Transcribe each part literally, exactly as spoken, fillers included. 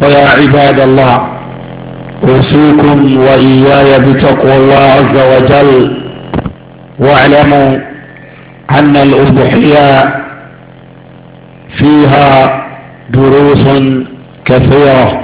فيا عباد الله، أوصيكم وإياي بتقوى الله عز وجل، واعلموا أن الأضحية فيها دروس كثيرة،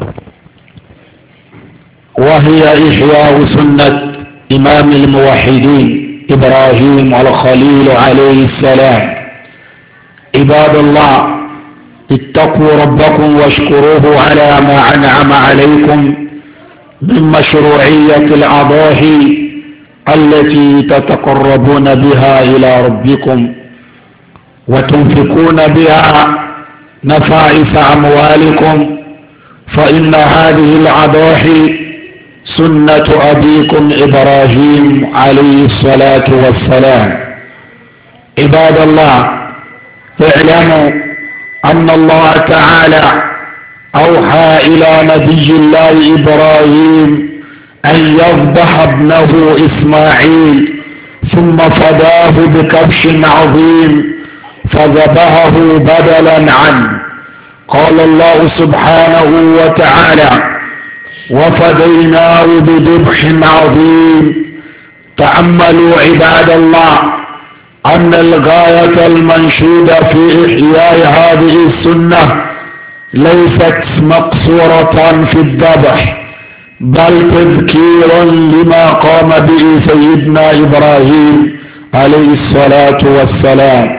وهي إحياء سنة إمام الموحدين إبراهيم الخليل عليه السلام. عباد الله، اتقوا ربكم واشكروه على ما أنعم عليكم من مشروعية الأضاحي التي تتقربون بها إلى ربكم وتنفقون بها نفائس أموالكم، فإن هذه الأضاحي سنة أبيكم إبراهيم عليه الصلاة والسلام. عباد الله، اعلموا أن الله تعالى أوحى إلى نبي الله إبراهيم أن يذبح ابنه إسماعيل، ثم فداه بكبش عظيم فذبحه بدلا عنه. قال الله سبحانه وتعالى: وفديناه بذبح عظيم. تأملوا عباد الله أن الغاية المنشودة في إحياء هذه السنة ليست مقصورة في الذبح، بل تذكير لما قام به سيدنا إبراهيم عليه الصلاة والسلام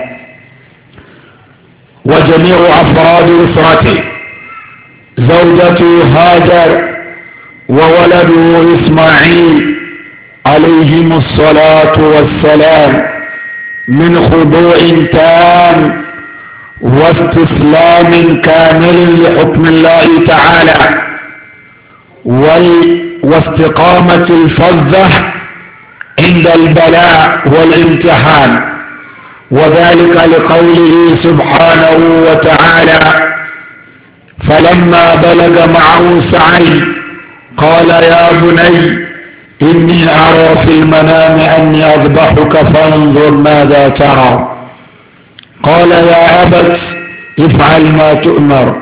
وجميع أفراد أسرته، زوجته هاجر وولده إسماعيل عليهم الصلاة والسلام، من خضوع تام واستسلام كامل لحكم الله تعالى واستقامة الفظة عند البلاء والامتحان، وذلك لقوله سبحانه وتعالى: فلما بلغ معه السعي قال يا بني إني أرى في المنام أني أذبحك فانظر ماذا ترى. قال يا أبت افعل ما تؤمر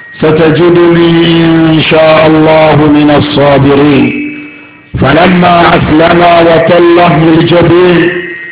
ستجدني إن شاء الله من الصابرين. فلما أسلما وتله للجبين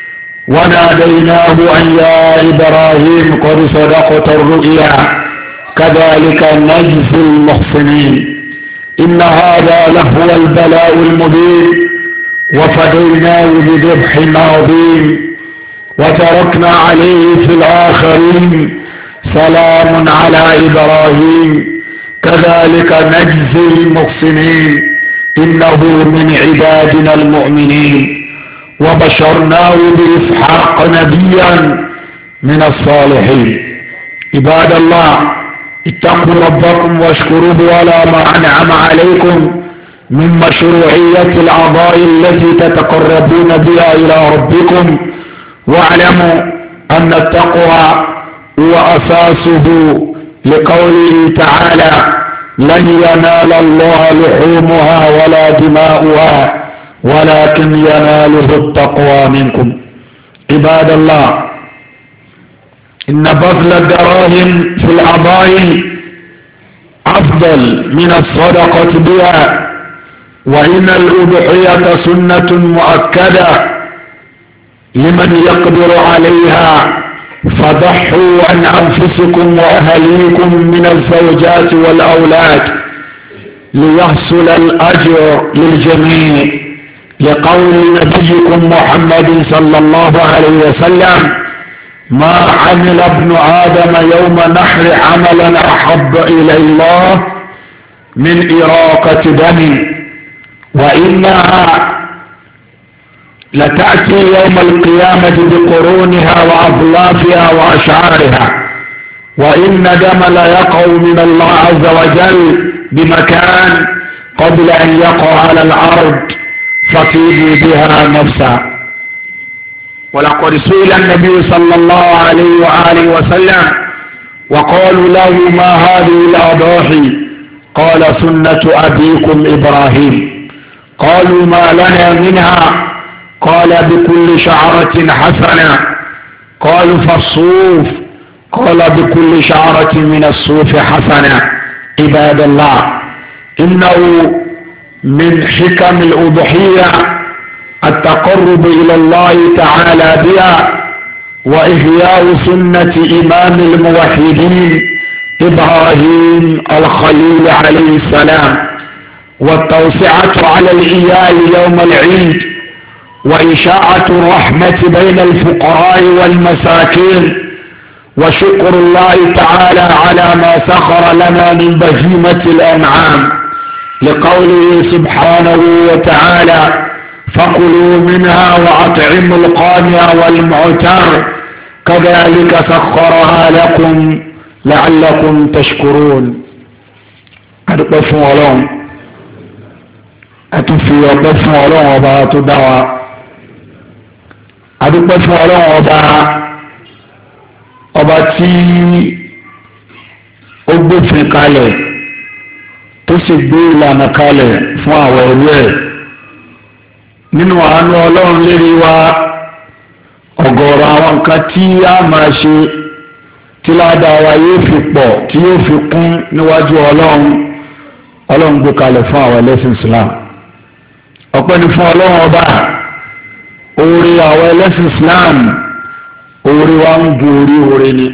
وناديناه أن يا إبراهيم قد صدقت الرؤيا كذلك نجزي المحسنين. إن هذا لهو البلاء المبين، وفديناه بذبح عظيم وتركنا عليه في الآخرين سلام على إبراهيم كذلك نجزي المحسنين إنه من عبادنا المؤمنين، وبشرناه بإسحاق نبيا من الصالحين. عباد الله، اتقوا ربكم واشكروه على ما أنعم عليكم من مشروعية الأعضاء التي تتقربون بها إلى ربكم، واعلموا أن التقوى هو أساسه، لقوله تعالى: لن ينال الله لحومها ولا دماؤها ولكن يناله التقوى منكم. عباد الله، إن بذل الدراهم في الأعضاء أفضل من الصدقة بها، وإن الأضحية سنة مؤكدة لمن يقدر عليها، فضحوا عن أنفسكم وأهليكم من الزوجات والأولاد ليحصل الأجر للجميع، لقول نبيكم محمد صلى الله عليه وسلم: ما عمل ابن آدم يوم نحر عملا أحب إلى الله من إراقة دم، وإنها لتأتي يوم القيامة بقرونها وأظلافها وأشعارها، وإن دم ليقع من الله عز وجل بمكان قبل أن يقع على الأرض فطيبوا بها نفسا. ولقد سئل النبي صلى الله عليه وآله وسلم وقالوا له: ما هذه الأضاحي؟ قال: سنة أبيكم إبراهيم. قالوا: ما لنا منها؟ قال: بكل شعرة حسنة. قالوا: فالصوف؟ قال: بكل شعرة من الصوف حسنة. عباد الله، إنه من حكم الأضحية التقرب إلى الله تعالى بها، وإحياء سنة إمام الموحدين إبراهيم الخليل عليه السلام، والتوسعة على العيال يوم العيد، وإشاعة الرحمة بين الفقراء والمساكين، وشكر الله تعالى على ما سخر لنا من بهيمة الأنعام، لقوله سبحانه وتعالى: فكلوا منها وأطعموا القانع والمعتر كذلك سخرها لكم لعلكم تشكرون. adúpẹ́ fún Ọlọ́run, a tún fi ọpẹ́ fún Ọlọ́run ọba tó dá wa. adúpẹ́ fún Ọlọ́run ọba ọba tí ó gbófin kalẹ̀ tó sì gbé ìlànà kalẹ̀ fún àwọn ẹrú ẹ̀. nínú àánú Ọlọ́run lérí wa, ọ̀gọ̀ọ̀rọ̀ àwọn nǹkan tí a máa ṣe tí ládàá wa yóò fi pọ̀ tí yóò fi kún níwájú Ọlọ́run, Ọlọ́run gbé kalẹ̀ fún àwọn ẹlẹ́sìn Islam. ọpẹ́ ni fún Ọlọ́run ọba. oore àwọn ẹlẹ́sìn Islam, oore wa ń ju orí oore ni.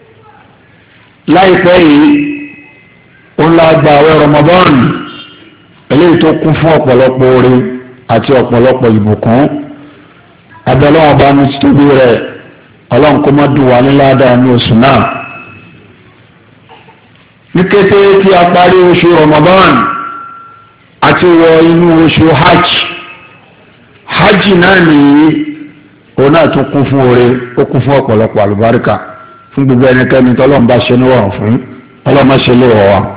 láìpẹ́ yìí ó ń la gba àwẹ̀ Ramadan, eléyìí tó kún fún ọ̀pọ̀lọpọ̀ oore àti ọ̀pọ̀lọpọ̀ ìbùkún. abẹ́lẹ́ ọba ní títóbi rẹ̀, Ọlọ́run kó má dùn wá ní ládàá ní oṣù náà. ní kété tí a parí oṣù Ramadan àti wọ inú oṣù hajj hajj náà nìyí, òun náà tún kún fún oore, ó kún fún ọ̀pọ̀lọpọ̀ àlùbáríkà fún gbogbo ẹnikẹ́ni tọ́lọ́run bá ṣe níwọ̀n fún, Ọlọ́run má ṣe lè wọ̀ wá.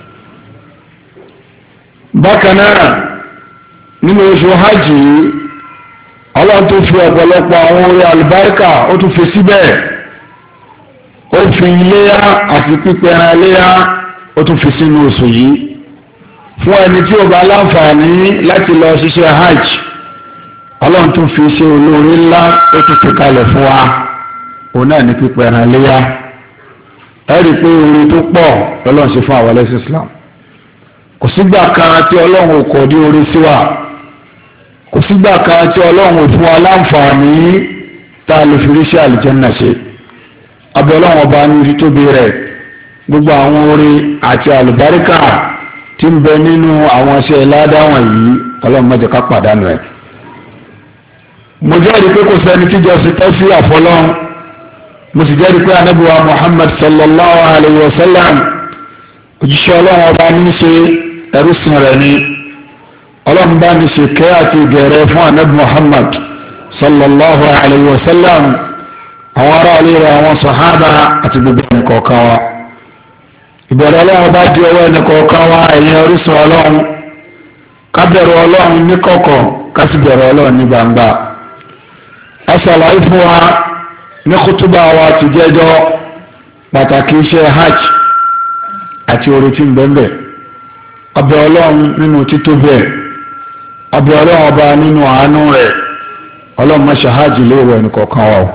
bákan náà nínú oṣù hajj yìí, Ọlọ́run tún fi ọ̀pọ̀lọpọ̀ àwọn oore àlùbáríkà ó tún fi síbẹ̀. ó fi iléyá àti pípẹran iléyá ó tún fi sínú oṣù yìí fún ẹni tí ó bá láǹfààní láti lọ ṣiṣẹ́ hajj. Ọlọ́run tún fi ṣe olóore ńlá ó tún fi kalẹ̀ fún wa, òun náà ní pípẹran iléyá. ẹ rí i pé oore tó pọ̀ lọ́lọ́run ṣe fún àwọn ẹlẹ́sìn Islam. kò sígbà kan tí Ọlọ́run ò kọ̀ dé oore sí wa, kò sígbà kan tí Ọlọ́run ò fún wa láǹfààní tá a lè fi ríṣẹ́ àlùjànnà ṣe. abẹ́ Ọlọ́run ọba ní orí tóbi rẹ̀, gbogbo àwọn oore àti àlùbáríkà tí ń bẹ nínú àwọn iṣẹ́ ládá wọ̀nyí, Ọlọ́run má jẹ́ ká pàdánù ẹ̀. mo jẹ́rìí pé kò sẹ́ni tí jọ́sìn tọ́ sí àfọlọ́run, mo sì jẹ́rìí pé ànábì wa Muhammad sallallahu alayhi wa sallam òjíṣẹ́ Ọlọ́run ọba ní ṣe ẹrú sìn rẹ̀ ni. Ọlọ́run bá ní ṣe kẹ́ àti ìgẹ̀rẹ́ fún ànábì Muhammad sallallahu alayhi wa sallam, àwọn ará ilé rẹ̀, àwọn sàhábà àti gbogbo ẹni kọ̀ọ̀kan wa. ìbẹ̀rẹ̀ Ọlọ́run bá di ọwọ́ ẹni kọ̀ọ̀kan wa, ẹ̀yin orísun Ọlọ́run. ká bẹ̀rù Ọlọ́run ní kọ̀kọ̀, ká sì bẹ̀rù Ọlọ́run ní gbangba. a ṣàlàyé fún wa ní kútúbà wa ti jẹ́jọ́ pàtàkì iṣẹ́ hajj àti oore tí ń bẹ ńbẹ̀. abẹ́ Ọlọ́run nínú títóbi ẹ̀, abẹ́ Ọlọ́run ọba nínú àánú rẹ̀, Ọlọ́run má ṣe hajj léèrè ẹni kọ̀ọ̀kan wa o.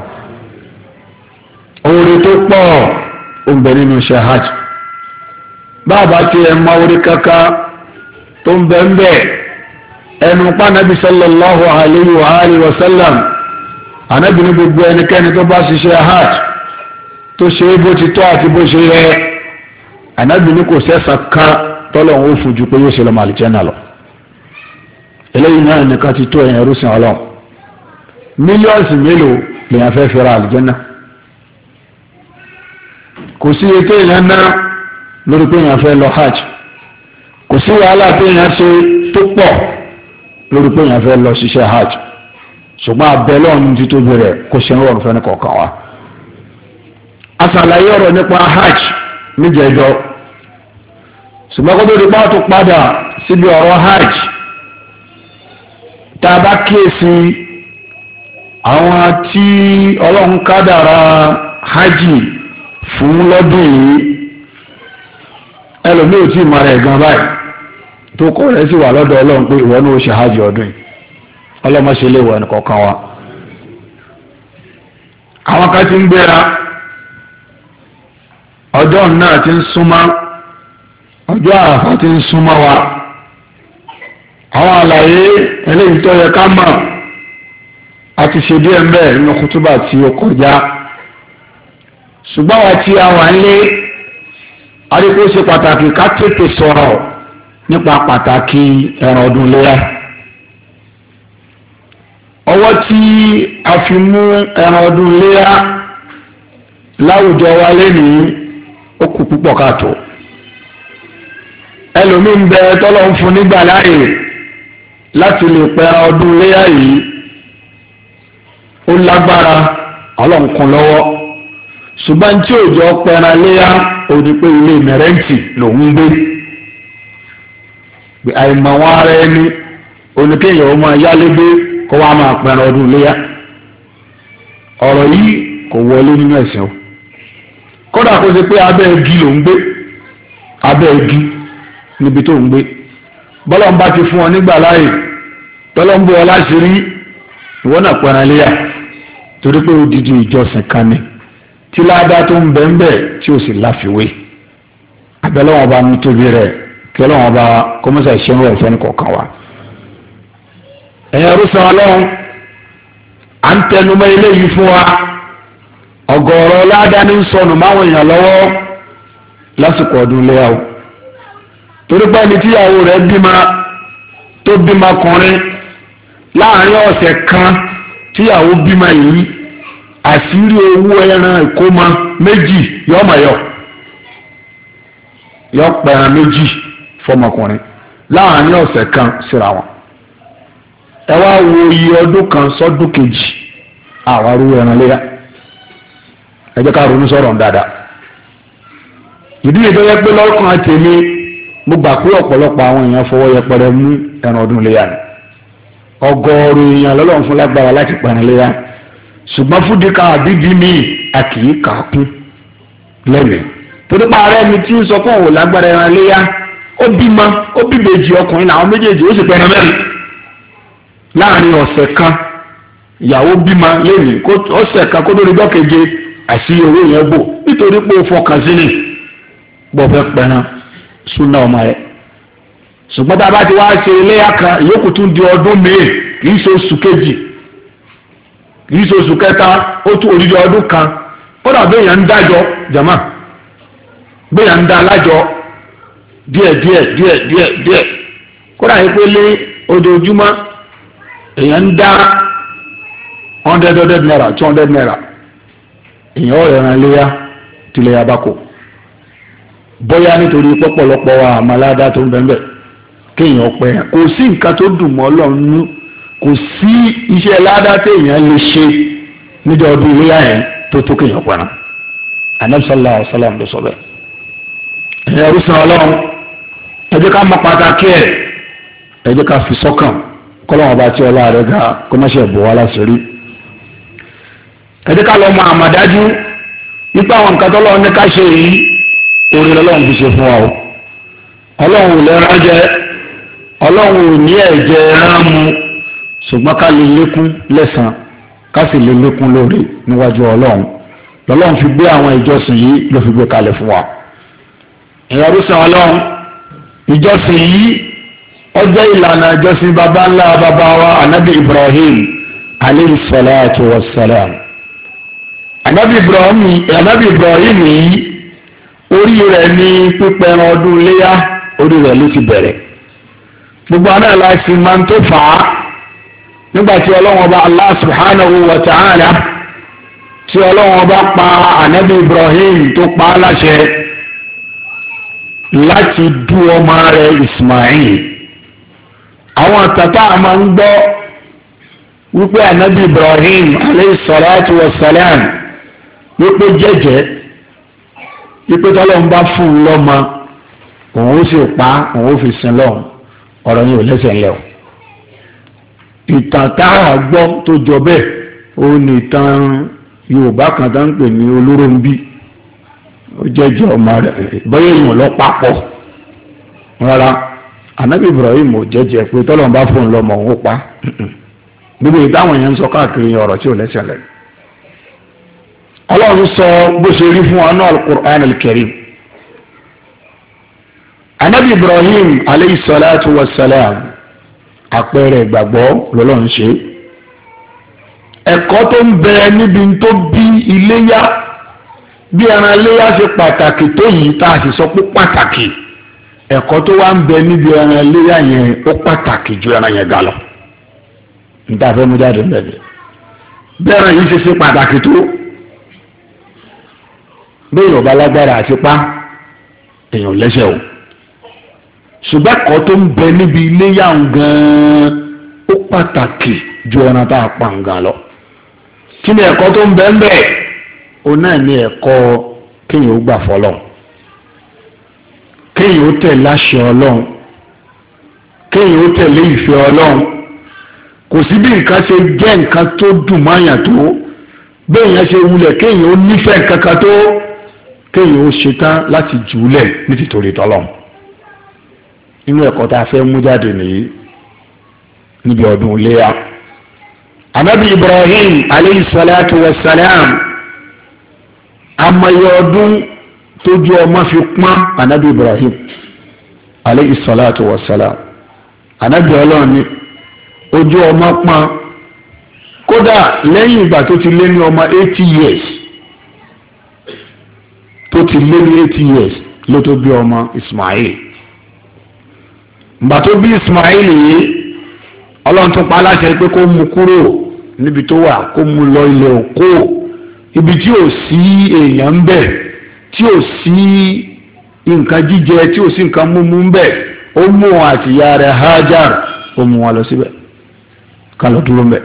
oore tó pọ̀ ó ń bẹ nínú iṣẹ́ hajj. báàbá tí ẹ mọ orí kankan tó ń bẹ ń bẹ, ẹnu pànàbí sallallahu alayhi wa alihi wa sallam, ànábì ní gbogbo ẹnikẹ́ni tó bá ṣiṣẹ́ hajj tó ṣe é bó ti tọ́ àti bó ṣe yẹ, ànábì ní kò sẹ́sà kan tọ́lọ́run ó fojú pé yóò ṣe lọ́mọ àlùjánnà lọ. eléyìí náà nìkan ti tó ẹ̀yìn ẹrú sìn Ọlọ́run. mílíọ̀nù mélòó lèèyàn fẹ́ fẹ́ra àlùjánnà? kò sí ètò èèyàn ná lórí pé èèyàn fẹ́ lọ hajj, kò sí wàhálà pé èèyàn ṣe tó pọ̀ lórí pé èèyàn fẹ́ lọ ṣiṣẹ́ hajj. ṣùgbọ́n abẹ́ lọ́run ti tóbi rẹ̀ kó ṣe ń rọrùn fẹ́ni kọ̀ọ̀kan wa. a ṣàlàyé ọ̀rọ̀ nípa hajj níjẹ̀jọ́, ṣùgbọ́n kó tó di pàtó padà síbi ọ̀rọ̀ hajj, tá a bá kíyèsí àwọn tí Ọlọ́run kádàrá hajj fún lọ́dún yìí, ẹlòmíì ò tí ì mọ rẹ̀ gan báyìí tó kọ́ rẹ̀ sì wà lọ́dọ̀ Ọlọ́run pé ìwọ ní ó ṣe hajj ọdún yìí. Ọlọ́mọ ṣe léwọ̀ ẹnì kọ̀ọ̀kan wa. àwọn kan ti ń gbéra, ọjọ́ náà ti ń súnmọ́, ọjọ́ àràfà ti ń súnmọ́ wa àwọn àlàyé eléyìí tó yẹ ká mọ̀ a ti ṣe díẹ̀ mbẹ́ nínú kútúbà tí ó kọjá ṣùgbọ́n wa tí a wà nílé aríkó ṣe pàtàkì ká tètè sọ̀rọ̀ nípa pàtàkì ẹran ọdún léyà ọwọ́ tí a fi mú ẹran ọdún léyà láwùjọ wa lénìí ó kù púpọ̀ káàtó ẹlòmíì ń bẹ tọ́lọ́ ń fún nígbà láàyè láti lè pẹ ẹran ọdún léyà yìí ó lágbára ọlọ́nkun lọ́wọ́ ṣùgbọ́n tí òjò pẹran léyà ó ní pé ilé mẹrẹ́ǹtì lòún gbé àìmọ̀ wọn ara ẹni oníkéèyàn ó máa yálégbé kó wá máa pẹran ọdún léyà ọ̀rọ̀ yìí kò wọlé nínú ẹ̀sìn o kódà kó ṣe pé abẹ́ igi ló ń gbé abẹ́ igi níbi tó ń gbé bọ́lọ̀ ń bá ti fún ọ nígbà láàyè tọ́lọ́ ń bọ́ ọ láṣìírí ìwọ náà pẹran léyà torí pé odidi ìjọsìn kan ni tí ládàá tó ń bẹ ń bẹ tí ó sì láfiwé abẹ́lẹ́wọ̀n bá mú tóbi rẹ̀ kí ọlọ́wọ́n bá kọ́mọ́sà ìṣẹ́nu rẹ̀ fẹ́ni kọ̀ọ̀kan wa. ẹ̀yin arúsàn ọlọ́run à ń tẹnumọ́ eléyìí fún wa ọ̀gọ̀ọ̀rọ̀ ládàá ní sọnù máwọn èèyàn lọ́wọ́ lásìkò ọdún léyà o torí pé ẹni tíyàwó rẹ̀ bímọ tó bímọ kùnrin láàrin ọ̀sẹ̀ kan tíyàwó bímọ yìí àṣírí owó ẹran ìkómọ méjì yọmọyọ yọ pẹran méjì fọmọkùnrin láàrin ọ̀sẹ̀ kan síra wọn ẹ wá wo iye ọdún kan sọ́dún kejì àwọn arúgbó ẹran léyà ẹ jẹ́ ká ronú sọ̀rọ̀ dáadáa ìdí ètò yẹ pé lọ́kàn àtẹ̀mí mo gbà pé ọ̀pọ̀lọpọ̀ àwọn èèyàn fọwọ́ yẹpẹrẹ mú ẹran ọdún léyà ni ọgọ́rùn èèyàn lọ́lọ́run fún lágbára láti pẹran léyà ṣùgbọ́n fúdíkà àbíbí mi a kì í kà á kún lẹ́mìí torí pa ara ẹni tí ń sọ fún òun lágbára ẹran léyà ó bímọ ó bíbejì ọkùnrin làwọn méjèèjì ó sì pẹran mẹ́rin láàrin ọ̀sẹ̀ kan ìyàwó bímọ lẹ́yìn ọ̀sẹ̀ kan kó lórí gbọ́keje àti owó yẹn bò nítorí pé ó fọkàn sí ni bọ́ fẹ́ pẹran súnà ọmọ rẹ̀ ṣùgbọ́n tá a bá ti wá ṣe iléyà kan ìyókù tún di ọdún míì kì í ṣe oṣù kejì kì í ṣe oṣù kẹta ó tún òdìdí ọdún kan kódà béèyàn ń dájọ́ jàmá béèyàn ń dá alájọ díẹ̀ díẹ̀ díẹ̀ díẹ̀ díẹ̀ kódà yìí pé lé ojoojúmọ́ èèyàn ń dá hundred hundred naira two hundred naira èèyàn ọ̀rẹ́ ẹran iléyà tìlẹ̀yà bá kò bóyá nítorí pọ́pọ̀lọpọ̀ wa àmàládá tó ń bẹ́ẹ̀ bẹ́ẹ̀ kéèyàn pẹ́ kò sí nǹkan tó dùn mọ́ Ọlọ́run kò sí iṣẹ́ ládá téèyàn lè ṣe níjọ́ ọdún iléyà yẹn tó tó kéèyàn pẹ́ràn Ànábì sallallahu alaihi wasallam ló sọ bẹ́ẹ̀ ẹ̀yẹ rúṣan Ọlọ́run ẹ jẹ́ ká mọ pàtàkì ẹ̀ ẹ jẹ́ ká fi sọ́kàn kọ́lọ́wọ́n bá tí ọlá rẹ̀ ga kó má ṣe bò wá láṣìírí ẹ jẹ́ ká lọ mọ àmọ̀dájú nípa àwọn nǹkan tọ́lọ́run ní ká ṣe yìí orí lọ́lọ́run fi ṣe fún wa o Ọlọ́run ò lẹ́ran jẹ Ọlọ́run ò ní ẹ̀jẹ̀ ẹran mu ṣùgbọ́n ká lè lékún lẹ́san ká sì lè lékún lórí níwájú Ọlọ́run lọ́lọ́run fi gbé àwọn ìjọsìn yìí ló fi gbé kalẹ̀ fún wa ìyẹn rúṣin Ọlọ́run ìjọsìn yìí ó jẹ́ ìlànà ìjọsìn baba ńlá baba wa anabi Ibrahim alayhi salatu wa salam anabi Ibrahim anabi Ibrahim yìí orí rẹ̀ ní pípẹran ọdún léyà orí rẹ̀ ló ti bẹ̀rẹ̀ gbogbo àná láti máa ń tó fà á nígbàtí ọlọ́wọ́n bá Allah subhanahu wa ta'ala tí ọlọ́wọ́n bá pa anabi Ibrahim tó pa á láṣẹ láti dú ọmọ rẹ̀ Ismail àwọn tata máa ń gbọ́ wípé anabi Ibrahim alayhi salatu wa salam wípé jẹ́jẹ́ wípé tọ́lọ́run bá fún un lọ́mọ òun ó sì pa òun ó fi sin lọ́hùn ọ̀rọ̀ yìí ò lẹ́sẹ̀ ńlẹ̀ o ìtàn tá a gbọ́ tó jọ bẹ́ẹ̀ ó ní ìtàn Yorùbá kan tó ń pè ní Olóròǹbí ó jẹ́jẹ́ ọmọ rẹ̀ bọ́yá èèyàn lọ papọ̀ rárá anabi Ibrahim ò jẹ́jẹ́ pé tọ́lọ́run bá fún un lọ́mọ òun ó pa gbogbo ìdáhùn yẹn ń sọ káàkiri ọ̀rọ̀ tí ò lẹ́sẹ̀ ńlẹ̀ Ọlọ́run sọ bó ṣe rí fún anú al-Qur'an al-Karim anabi Ibrahim aleyhi salatu wa salam àpẹẹrẹ ìgbàgbọ́ lọ́lọ́run ṣe ẹ̀kọ́ tó ń bẹ níbi tó bí iléyá bí ẹran iléyá ṣe pàtàkì tó yìí tá a sì sọ pé pàtàkì ẹ̀kọ́ tó wá ń bẹ níbi ẹran iléyá yẹn ó pàtàkì ju ẹran yẹn ga lọ níta fẹ́ mú jáde lẹ́bi bí ẹran yìí ṣe ṣe pàtàkì tó bí èèyàn bá lágbára àti pa èèyàn lẹ́sẹ̀ o ṣùgbọ́n ẹ̀kọ́ tó ń bẹ níbi iléyá gan-an ó pàtàkì ju ẹran tá a pa nǹkan lọ kí ni ẹ̀kọ́ tó ń bẹ ń bẹ o náà ní ẹ̀kọ́ kéèyàn ó gbà fọlọ́ kéèyàn ó tẹ̀lé àṣẹ ọlọ́run kéèyàn ó tẹ̀lé ìfẹ́ ọlọ́run kò sí bí nǹkan ṣe jẹ́ nǹkan tó dùn máyà tó béèyàn ṣe wulẹ̀ kéèyàn ó nífẹ̀ẹ́ kankan tó kéèyàn ó ṣetán láti jùúlẹ̀ ní tìtorí tọ́lọ́run nínú ẹ̀kọ́ tá a fẹ́ mú jáde nìyí níbi ọdún iléyá anabi Ibrahim aleyhi salatu wa salam amayọ ọdún tójú ọmọ fi pọ́n anabi Ibrahim aleyhi salatu wa salam anabi ọlọ́run ni ojú ọmọ pọ́n kódà lẹ́yìn ìgbà tó ti lé ní ọmọ eighty years tó ti lé ní eighty years ló tó bí ọmọ Ismail ìgbà tó bí Ismail yìí ọlọ́run tún pa aláṣẹ pé kó mú kúrò níbi tó wà kó mú lọ ilẹ̀ òkú ibi tí ò sí èèyàn ń bẹ tí ò sí nǹkan jíjẹ tí ò sí nǹkan múmú ń bẹ ó mú wọn àti ìyá rẹ̀ Hajar ó mú wọn lọ síbẹ̀ ká lọ dúró ń bẹ.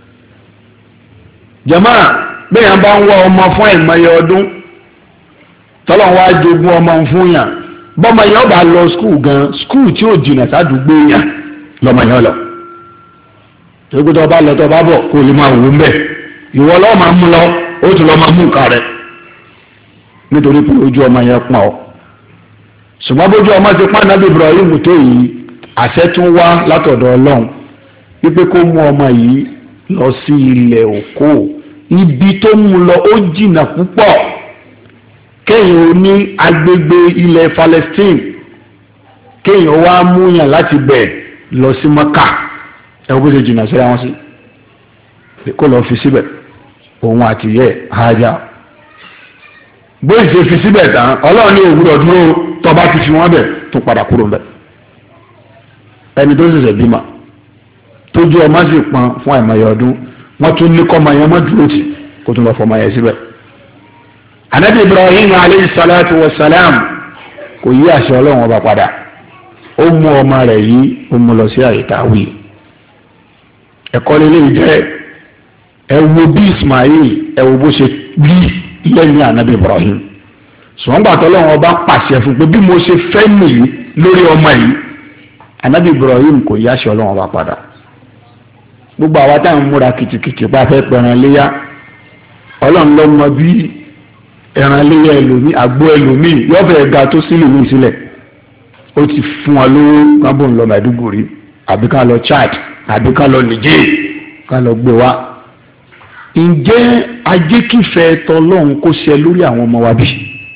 jama bẹ́ẹ̀ bá ń wá ọmọ fún ẹ̀mọye ọdún tọ́lọ́ wá jogún ọmọ fún yàn bọ́mọ yẹn ó bá lọ skul gan skul tí ò jìnnà sádùúgbò yàn lọ́mọ yẹn lọ torí pé tó bá lọ tó bá bọ̀ kó lè máa wò ń bẹ̀ ìwọ lọ́ọ́ máa mú lọ ó tún lọ́ọ́ máa mú nǹkan rẹ̀ nítorí pé ojú ọmọ yẹn pọ́n ọ ṣùgbọ́n bójú ọmọ ti pọ́n nábì Ibrahim tó yìí àṣẹ tún wá látọ̀dọ̀ Ọlọ́run wípé kó mú ọmọ yìí lọ sí ilẹ̀ òkú ibi tó mú lọ ó jìnnà púpọ̀ kéèyàn ó ní agbègbè ilẹ̀ Palestine kéèyàn wá múyàn láti bẹ̀ lọ sí Maka ẹ bó ṣe jìnnà síra wọn sí kó lọ fi síbẹ̀ òun àti yẹ Hajar bó ṣe fi síbẹ̀ tán Ọlọ́run ní òwúrọ̀ dúró tọba ti fi wọ́n bẹ̀ tó padà kúrò ńbẹ̀ ẹni tó ṣẹ̀ṣẹ̀ bímọ tójú ọmọ sì pọn fún àìmọye ọdún wọ́n tún ní kọ́mọ yẹn mọ́ dúró tì kó tún lọ fọmọ yẹn síbẹ̀ anabi Ibrahim aleyhi salatu wa salam kò yí àṣẹ Ọlọ́run ọba padà ó mú ọmọ rẹ̀ yìí ó mú lọ sí àyíká wíì ẹ̀kọ́ lélẹ́yìí jẹ́ ẹ wo bí Ismail ẹ wo bó ṣe rí lẹ́yìn anabi Ibrahim ṣùgbọ́n gbàtọ́ lọ́wọ́ bá pàṣẹ fún pé bí mo ṣe fẹ́ nìyí lórí ọmọ yìí anabi Ibrahim kò yí àṣẹ Ọlọ́run bá padà gbogbo àwa táwọn múra kìtìkìtì bá fẹ́ pẹ̀ràn léyà Ọlọ́run ló mọ bí ẹran léyà ẹlòmíì àgbo ẹlòmíì yọ̀fẹ̀ ga tó sílẹ̀ mí sílẹ̀ ó ti fún wa lówó kábọ̀ ńlọ Maiduguri àbí ká lọ Chad àbí ká lọ Niger ká lọ gbé wa ǹjẹ́ ajékìfẹ́ tọlọ́hún kó ṣe lórí àwọn ọmọ wa bí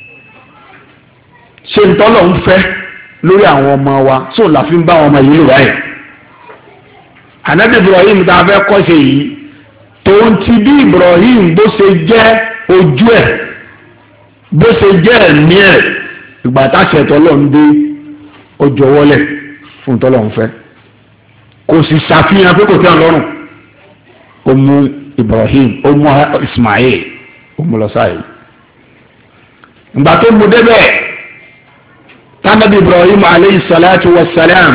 ṣe ń tọ́lọ́hún fẹ́ lórí àwọn ọmọ wa tó là fi ń bá àwọn ọmọ yìí lò wáyé anabi Ibrahim tá a fẹ́ kọ́ ṣe yìí tòun ti bí Ibrahim bó ṣe jẹ́ ojú ẹ̀ bó ṣe jẹ́ ẹ̀mí ẹ̀ ìgbà táṣẹ tọlọ́hún dé ó jọ̀wọ́lẹ̀ fún tọlọ́hún fẹ́ kò sì ṣàfihàn pé kò tẹ́ ọ lọ́rùn ó mú Ibrahim ó mú Ismail ó mú lọ sáyé ìgbà tó mú débẹ̀ tánàbí Ibrahim aleyhi salatu wa salam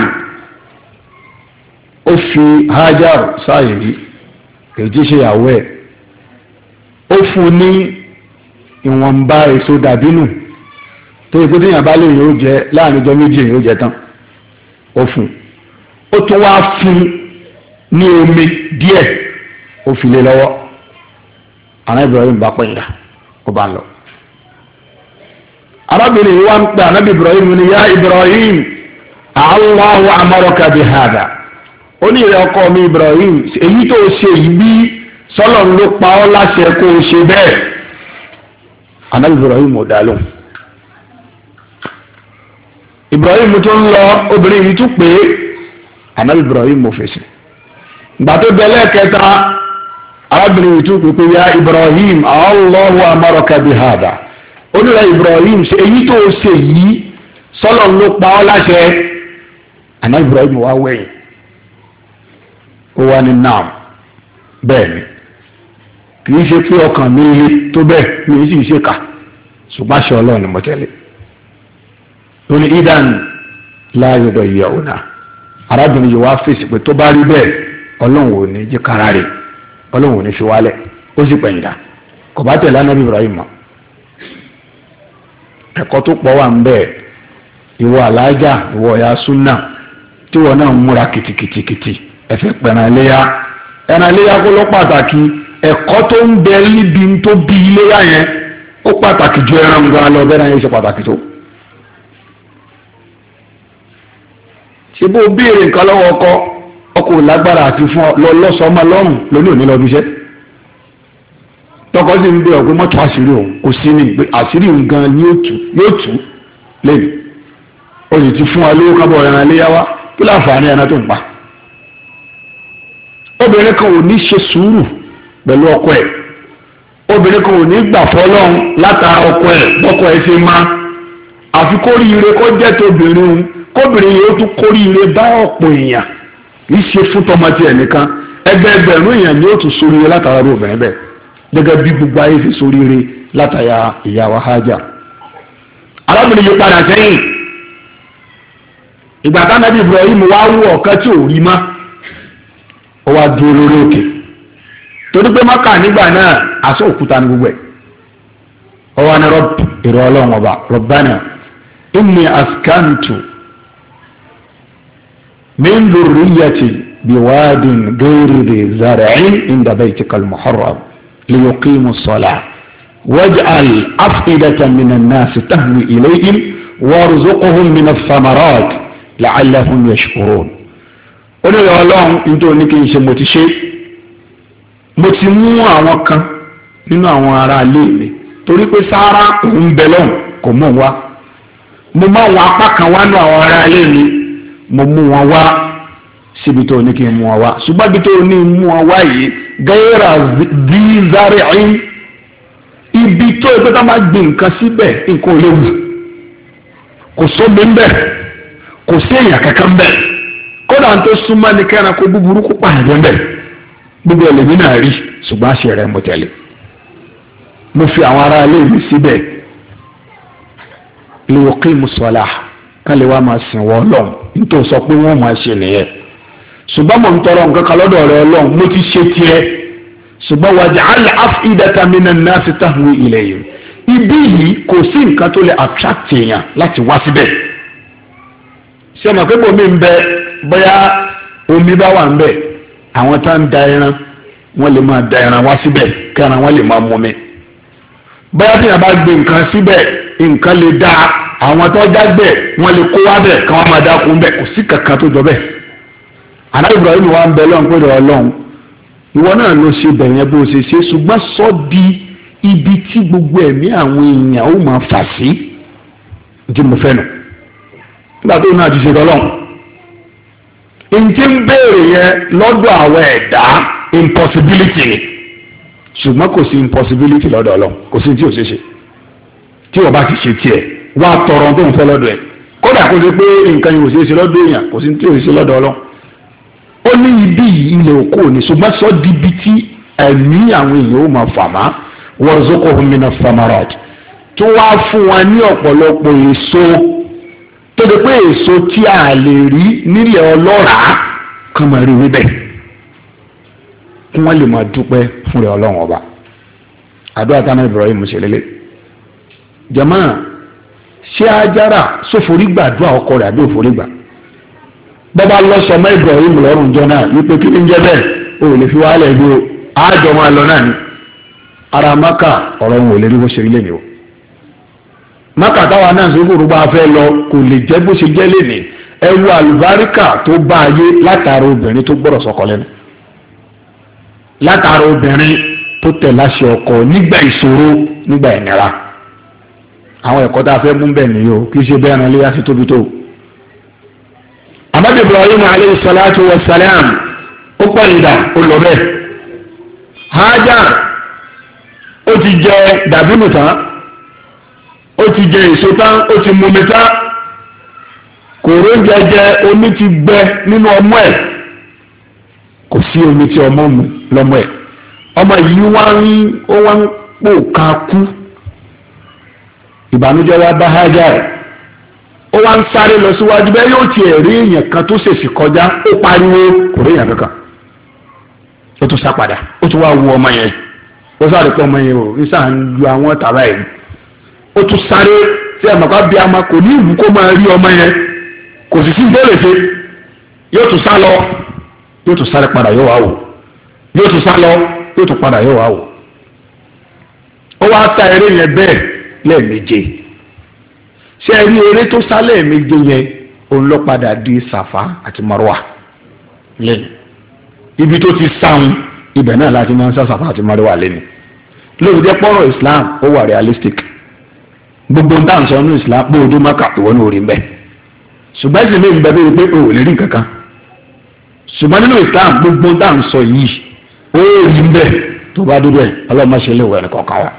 ó fi Hajar sáyé rí èyí ṣe ìyàwó ẹ̀ ó fún ní ìwọ̀nba èso dàbínù tó yẹ kó téèyàn bá lè yóò jẹ láàrin ọjọ́ méjì yóò jẹ tán ó fún ó tún wá fún ní omi díẹ̀ ó fi lé lọ́wọ́ àná Ibrahim bá pẹ̀yìn rà ó bá ń lọ. arábìnrin yìí wá ń pè ànábì Ibrahim ní yá Ibrahim Allahu amaraka bi hada ó ní ìrẹ ọkọ mi Ibrahim èyí tó ṣe yìí bí sọlọ́n ló pa ọ́ láṣẹ kó o ṣe bẹ́ẹ̀ ànábì Ibrahim ò dá lóhùn Ibrahim tó ń lọ obìnrin yìí tún pé anabi Ibrahim mo fèsì ìgbà tó bẹ̀lẹ̀ kẹta arábìnrin yìí tún pé pé ya Ibrahim Allahu amaraka bihada onírẹ̀ Ibrahim ṣe èyí tó ṣe yìí sọ́lọ̀ ló pa ọ́ láṣẹ anabi Ibrahim wá wẹ̀yìn ó wá ní naam bẹ́ẹ̀ ni kì í ṣe pé ọkàn mi tó bẹ́ẹ̀ mi sì ṣe kà ṣùgbọ́n aṣọ ọlọ́run ni mo tẹ̀lé ó ní idan láàyè ọ̀dọ̀ ìyàwó náà arábìnrin yìí wá fèsì pé tó bá rí bẹ́ẹ̀ ọlọ́run ò ní jẹ́ kára rẹ̀ ọlọ́run ò ní fi wálẹ̀ ó sì pẹ̀yìndà kò bá tẹ̀lé anábì Ibrahim mọ́ ẹ̀kọ́ tó pọ̀ wà ń bẹ́ẹ̀ ìwọ alájà ìwọ ọ̀yà súnà tí wọn náà ń múra kìtìkìtìkìtì ẹ̀fẹ̀ pẹ̀ràn iléyà ẹ̀ràn iléyà kó ló pàtàkì ẹ̀kọ́ tó ń bẹ níbi tó bí iléyà yẹn ó pàtàkì ju ẹran gan lọ bẹ́ẹ̀ náà yẹn ṣe pàtàkì tó. ṣé bó béèrè nǹkan lọ́wọ́ ọkọ ọkọ lágbára àti fún ọ lọ́sọ̀ ọmọ lọ́rùn lóní òní lọ́ọ́ fi ṣẹ́ tọkọ sì ń bẹ ọgbẹ́ mọ́tò àṣírí òun kò sí ní pé àṣírí òun gan ni yóò tú lẹ́nu ó sì ti fún wa lówó kábọ̀ ẹran iléyà wá kí láǹfààní ẹran tó ń pa. obìnrin kan ò ní ṣe sùúrù pẹ̀lú ọkọ ẹ̀ obìnrin kan ò ní gbà fọlọ́run látara ọkọ ẹ̀ bọ́kọ ẹ̀ ṣe máa àfi kóríire kó jẹ́ tóbìnrin òun kóbìnrin yìí ó tún kóríire bá ọ̀pọ̀ èèyàn kì í ṣe fún tọmọtì ẹ̀ nìkan ẹgbẹẹgbẹ̀rún èèyàn ni ó tún sóríire látara obìnrin bẹ́ẹ̀ gẹ́gẹ́ bí gbogbo ayé ṣe sóríire látara ìyàwó Hájà. arábìnrin yìí padà sẹ́yìn ìgbà táwọn ẹbí Ibrahim wá wú ọ̀kan tí ò rí má ó wá dúró lórí òkè torí pé Mákà nígbà náà aṣọ òkúta ní gbogbo ẹ̀ ó wá ní rọ́bì èrò ọlọ́run ọba Rabbana inni askantu min dhurriyyati biwadin ghayri dhi zar'in inda baytika al-muharram liyuqimu as-salah waj'al af'idatan min an-nasi tahwi ilayhim warzuqhum min ath-thamarat la'allahum yashkurun. ó ní ìrọ̀ ọlọ́run nítorí ní kí n ṣe mo ti ṣe mo ti mú àwọn kan nínú àwọn ará ilé mi torí pé sáárá òun bẹ lọ́hùn kò mú wa mo má wọn apá kan wá ní àwọn ará ilé mi mo mú wọn wá síbi tó ní kí n mú wọn wá ṣùgbọ́n ibi tó ní mú wọn wá yìí gẹ́rà zizari'in ibi tó ẹgbẹ́ tá máa gbé nǹkan síbẹ̀ nǹkan ò léwu kò sómi ń bẹ̀ kò sí èèyàn kankan ń bẹ̀ kódà tó súnmọ́ ní kẹ́ran kó búburú kó pààyàn ń bẹ̀ gbogbo ẹlẹ́mí náà rí ṣùgbọ́n àṣẹ rẹ̀ mo tẹ̀lé mo fi àwọn ará ilé mi síbẹ̀ lè wọ́n kí mu sọ́lá ká lè wá máa sìn wọ́n lọ́n nítorí sọ pé wọ́n máa ṣe nìyẹn ṣùgbọ́n mo ń tọrọ nǹkan kan lọ́dọ̀ rẹ̀ lọ́n mo ti ṣe tiẹ̀ ṣùgbọ́n waj'al af'idatan minan nasi tahwi ilayhim ibi yìí kò sí nǹkan tó lè attract èèyàn láti wá síbẹ̀ ṣé ọmọ pé bòmí ń bẹ bóyá omi bá wà ń bẹ àwọn tá ń da ẹran wọ́n lè máa da ẹran wá síbẹ̀ kẹran wọ́n lè máa mú mi bóyá tí yàrá bá gbé nǹkan síbẹ̀ nǹkan lè dá àwọn tó jágbẹ̀ wọ́n lè kó wá bẹ̀ kí wọ́n máa dákun bẹ̀ kò sí kankan tó jọ bẹ́ẹ̀ ànábì Ibrahim wa ń bẹ lọ́n pé Ọlọ́run ìwọ náà ló ṣe bẹ̀yẹn bó ṣe ṣe ṣùgbọ́n sọ di ibi tí gbogbo ẹ̀mí àwọn èèyàn ó máa fà sí tí mo fẹ́ nù nígbà tó náà ti ṣe lọ́lọ́run ntí ń béèrè yẹn lọ́dọ̀ àwọn ẹ̀dá impossibility ni ṣùgbọ́n kò sí impossibility lọ́dọ̀ Ọlọ́run kò sí tí ò ṣe ṣe tí wọ́n bá ti ṣe tiẹ̀ wá tọrọ tó ń fẹ́ lọ́dọ̀ ẹ̀ kódà kó ṣe pé nǹkan yìí ò ṣe é ṣe lọ́dọ̀ èèyàn kò sí tí ò ṣe lọ́dọ̀ Ọlọ́run ó ní ibi yìí ilẹ̀ òkú òní ṣùgbọ́n sọ di ibi tí ẹ̀mí àwọn èèyàn ó máa fà má warzuqhum mina thamarat tó wá fún wa ní ọ̀pọ̀lọpọ̀ èso tó de pé èso tí a lè rí nílẹ̀ ọlọ́ràá kan máa rí wíbẹ̀ kí wọ́n lè máa dúpẹ́ fún rẹ̀ Ọlọ́run ọba àdúrà táwọn Ibrahim ṣe lélẹ̀ jama ṣé Ájára sóforí gbàdúrà ọkọ rẹ̀ àbí òforí gbà bọ́bá lọ́sọ̀mọ́ Ibrahim lọ́rùn jọ náà wípé kí ni ń jẹ́ bẹ́ẹ̀ o ò lè fi wàhálà bí o àjọ máa lọ náà ni ara Mákà ọ̀rọ̀ wọn ò lè rí bó ṣe rí lẹ́nu o Mákà táwa náà sókòrò bá fẹ́ lọ kò lè jẹ́ bó ṣe jẹ́ lẹ́nu ẹ wo àlùbáríkà tó bá ayé látara obìnrin tó gbọ́dọ̀ sọkọ lẹ́nu látara obìnrin tó tẹ̀ láṣẹ ọkọ nígbà ìṣòro nígbà ìnira àwọn ẹ̀kọ́ tá a fẹ́ mú bẹ́ẹ̀ nìyó kì í ṣe bẹ́ẹ̀ ràn léyà sí tóbi tó Ànábì Ibrahim alayhi salatu wa salam ó pẹ̀lúdà ó lọ bẹ́ẹ̀. Hajar ó ti jẹ dàbínù tán ó ti jẹ èso tán ó ti mumi tán kòró jẹjẹ omi ti gbẹ nínú ọmọ ẹ̀ kò sí omi tí ọmọ mu lọ́mọ ẹ̀ ọmọ yìí wá ń ó wá ń pò ká kú ìbànújẹ́ wá bá Hajar ó wá ń sáré lọ síwájú bẹ́ẹ̀ yóò tiẹ̀ rí èèyàn kan tó ṣèṣì kọjá ó pariwo kò rí èèyàn kankan ó tún sá padà ó tún wá wu ọmọ yẹn ó sáré pé ọmọ yẹn ò ní sáà ń lu àwọn tàbá yẹn ó tún sáré tí ẹ̀ mọ̀ká bí a máa kò ní ìwú kó máa rí ọmọ yẹn kò sì sí ìbéèrè ṣe yóò tún sá lọ yóò tún sáré padà yóò wá wò yóò tún sá lọ yóò tún padà yóò wá wò ó wá sá eré yẹn bẹ́ẹ̀ lẹ́ẹ̀méje ṣé ẹ rí eré tó sá lẹ́ẹ̀méje yẹn òun lọ padà di Safa àti Marwa lẹ́nu ibi tó ti sáwọn ibẹ̀ náà láti máa ń sá Safa àti Marwa lẹ́nu lóòótọ́ jẹ́ pọ́rọ̀ Islam ó wà realistic gbogbo ń dáhùn sọ ní Islam pé ojú Mákà ìwọ ní orí ń bẹ ṣùgbọ́n ìsìn lè ń bẹ bí pé o ò lè rí nǹkan kan ṣùgbọ́n nínú Islam gbogbo ń dáhùn sọ yìí ó rí ń bẹ tó bá dúró ẹ̀ ọlọ́mọ ṣe lè wọ ẹnì kọ̀ọ̀kan wa.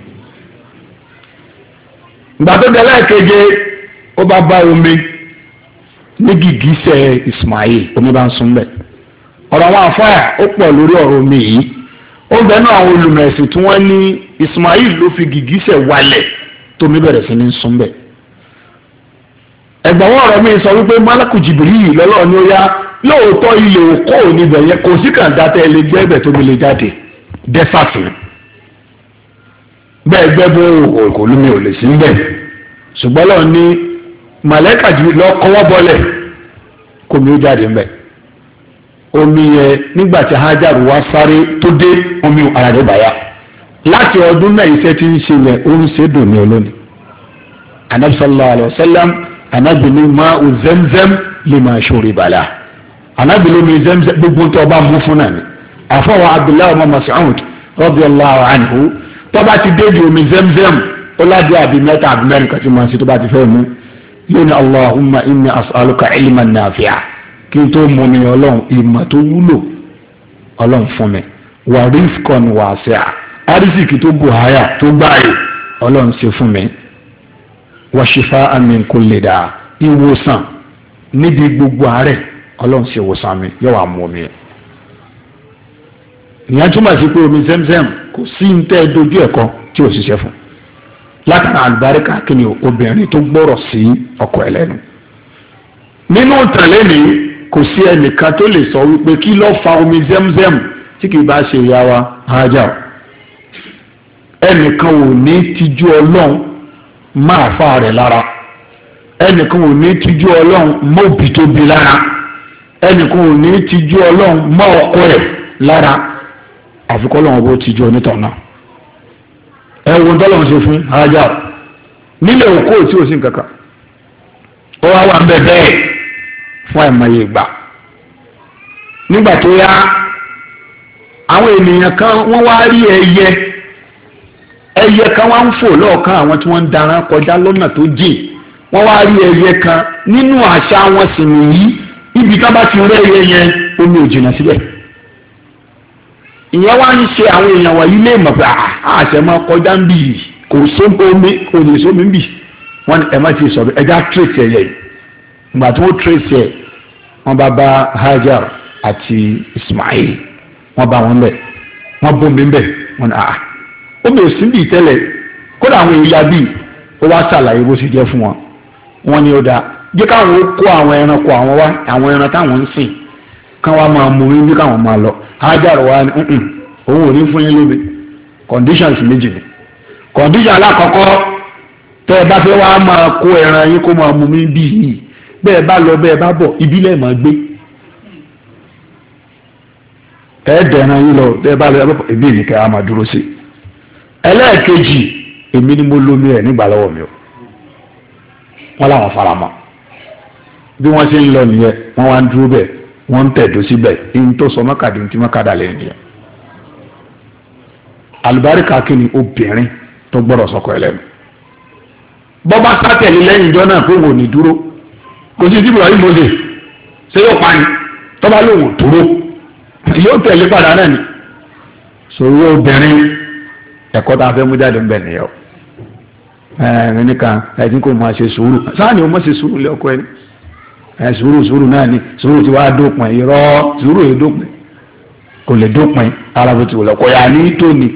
ìgbà tó dé lẹ́ẹ̀keje ó bá bá omi ní gìgísẹ̀ Ismail omi bá ń sun bẹ́ẹ̀ ọ̀rọ̀ àwọn àfáà ó pọ̀ lórí ọ̀rọ̀ omi yìí ó bẹ́ẹ̀ náà àwọn olùmẹ̀sìn tí wọ́n ní Ismail ló fi gìgísẹ̀ wálẹ̀ tómi bẹ̀rẹ̀ sí ní sun bẹ́ẹ̀ ẹ̀gbọ́n ọ̀rọ̀ mi sọ wípé Malaku Jibril lọ́lọ́ ni ó yá lóòótọ́ ilé òkó níbẹ̀ yẹn kò sí kàn dáta ẹ lè gbẹ́ ẹ̀bẹ̀ tómi lè jáde desert ni bẹ́ẹ̀ gbẹ́ bó òkò lómi ò lè sí níbẹ̀ ṣùgbọ́n lọ́ọ̀ ní Màláíkà Jibril lọ kọ́wọ́ bọ́lẹ̀ kómi ó jáde níbẹ̀ omi yẹn nígbà tí Hajar wá sáré tó dé omi ara rẹ̀ bàyà láti ọdún náà iṣẹ́ tí ń ṣe yẹn ó ń ṣe dùn ní olónìí Ànábì sallallahu alaihi wasallam Ànábì ní ma'u Zamzam lima shuriba lahu Ànábì ní omi Zamzam gbogbo tó bá mú fún náà ni àfọwọ́ Abdullahi ọmọ Mas'ud radiyallahu anhu tó bá ti dé di omi Zamzam ó ládé àbí mẹ́ta àbí mẹ́rin kàtí máa ń ṣe tó bá ti fẹ́ mú yóò ní Allahumma inni as'aluka ilman nafi'a kí n tó mú mi ọlọ́run ìmọ̀ tó wúlò ọlọ́run fún mi wà rizqan wasi'a arísìkì tó buhaya tó gbáyé ọlọ́run ṣe fún mi wa shifa'an min kulli da' ìwòsàn níbi gbogbo àárẹ̀ ọlọ́run ṣe wòsàn mi yóò wà mú mi. ìyẹn túmọ̀ sí pé omi Zamzam kò sí ń tẹ́ dojú ẹ̀kọ́ tí ò ṣiṣẹ́ fún látara àlùbáríkà kí ni obìnrin tó gbọ́rọ̀ sí ọkọ ẹ̀ lẹ́nu. nínú ìtàlẹ́ mi kò sí ẹnìkan tó lè sọ wípé kí ló fa omi Zamzam tí kì í bá ṣe ìyá wa Hajar ẹnìkan ò ní tijú ọlọ́run máa fa rẹ̀ lára ẹnìkan ò ní tijú ọlọ́run mọ́ òbí tó bí lára ẹnìkan ò ní tijú ọlọ́run mọ́ ọkọ ẹ̀ lára àfikọ́ lọ́wọ́ bó tijú onítọ̀ náà ẹ wo tọ́lọ́run ṣe fún Hajar nílẹ̀ òkú tí ò sí nǹkan kan ó wá wà ń bẹ bẹ́ẹ̀ fún àìmọye ìgbà nígbà tó yá àwọn ènìyàn kan wọ́n wá rí ẹyẹ ẹyẹ kan wá ń fò lọ́ọ̀kan àwọn tí wọ́n ń daran kọjá lọ́nà tó jìn wọ́n wá rí ẹyẹ kan nínú àṣà wọn sì nìyí ibi ká bá ti rí ẹyẹ yẹn omi ò jìnnà síbẹ̀ ìyẹn wá ń ṣe àwọn èèyàn wọ̀nyí lè mọ̀ pé àṣẹ máa kọjá ń bì kò sómi kò lè sómi ń bì wọ́n ẹ̀ má ti sọ ẹja tírèsì ẹyẹ yìí ìgbà tí wọ́n tírèsì ẹ̀ wọ́n bá bá Hajar àti Ismail wọ́n bá wọn bẹ̀ wọ́n bómi ń bẹ̀ wọ́n ní àá omi ò sí bì tẹ́lẹ̀ kódà àwọn èèyàn bíi ó wá ṣàlàyé bó ṣe jẹ́ fún wọn wọ́n ní ó dáa jẹ́ káwọn ó kó àwọn ẹranko àwọn wá àwọn ẹran táwọn ń sìn káwọn máa mú ní káwọn máa lọ Hajar wa ni òun ò ní fún yín lómi conditions méjì ni condition alákọ̀ọ́kọ́ tẹ́ ẹ bá fẹ́ wá máa kó ẹran yín kó máa mú mi bí yìí bẹ́ẹ̀ bá lọ bẹ́ẹ̀ bá bọ̀ ìbílẹ̀ máa gbé ẹ̀ẹ́dẹ̀ẹ̀ran yín lọ bẹ́ẹ̀ bá lọ bẹ́ẹ̀ ìbí ìnìkẹ́ á máa dúró sí ẹlẹ́ẹ̀kejì èmi ni mo lómi ẹ̀ nígbà lọ́wọ́ mi o wọ́n láwọn fara mọ́ bí wọ́n ṣe ń lọ nìyẹn wọ́n wá ń dúró bẹ́ẹ̀ wọ́n ń tẹ̀dó síbẹ̀ ihun tó sọ mọ́kàdé ní tí mọ́kàdá lẹ́yìn nìyẹn alùbáríkà kí ni obìnrin tó gbọ́dọ̀ sọkọ ẹlẹ́nu bọ́bá sátẹ̀lì lẹ́yìn ìjọ náà pé wò ní dúró kò sí tí Ibrahim mose ṣé yóò pa ni tọ́ba lóhùn dúró yóò tẹ̀lé padà náà ni sòwò obìnrin ẹ̀kọ́ tá a fẹ́ mú jáde ń bẹ̀ nìyẹn o ẹ̀ẹ́n nìkan ẹ̀dín kò máa ṣe sùúrù sáà ni o máa ṣe sùúrù lé ọkọ ẹni ẹ̀ sùúrù sùúrù náà ni sùúrù ti wá dópin irọ́ sùúrù yìí dópin kò lè dópin ara bó ti wò lọ́kọ̀ yà ní tóni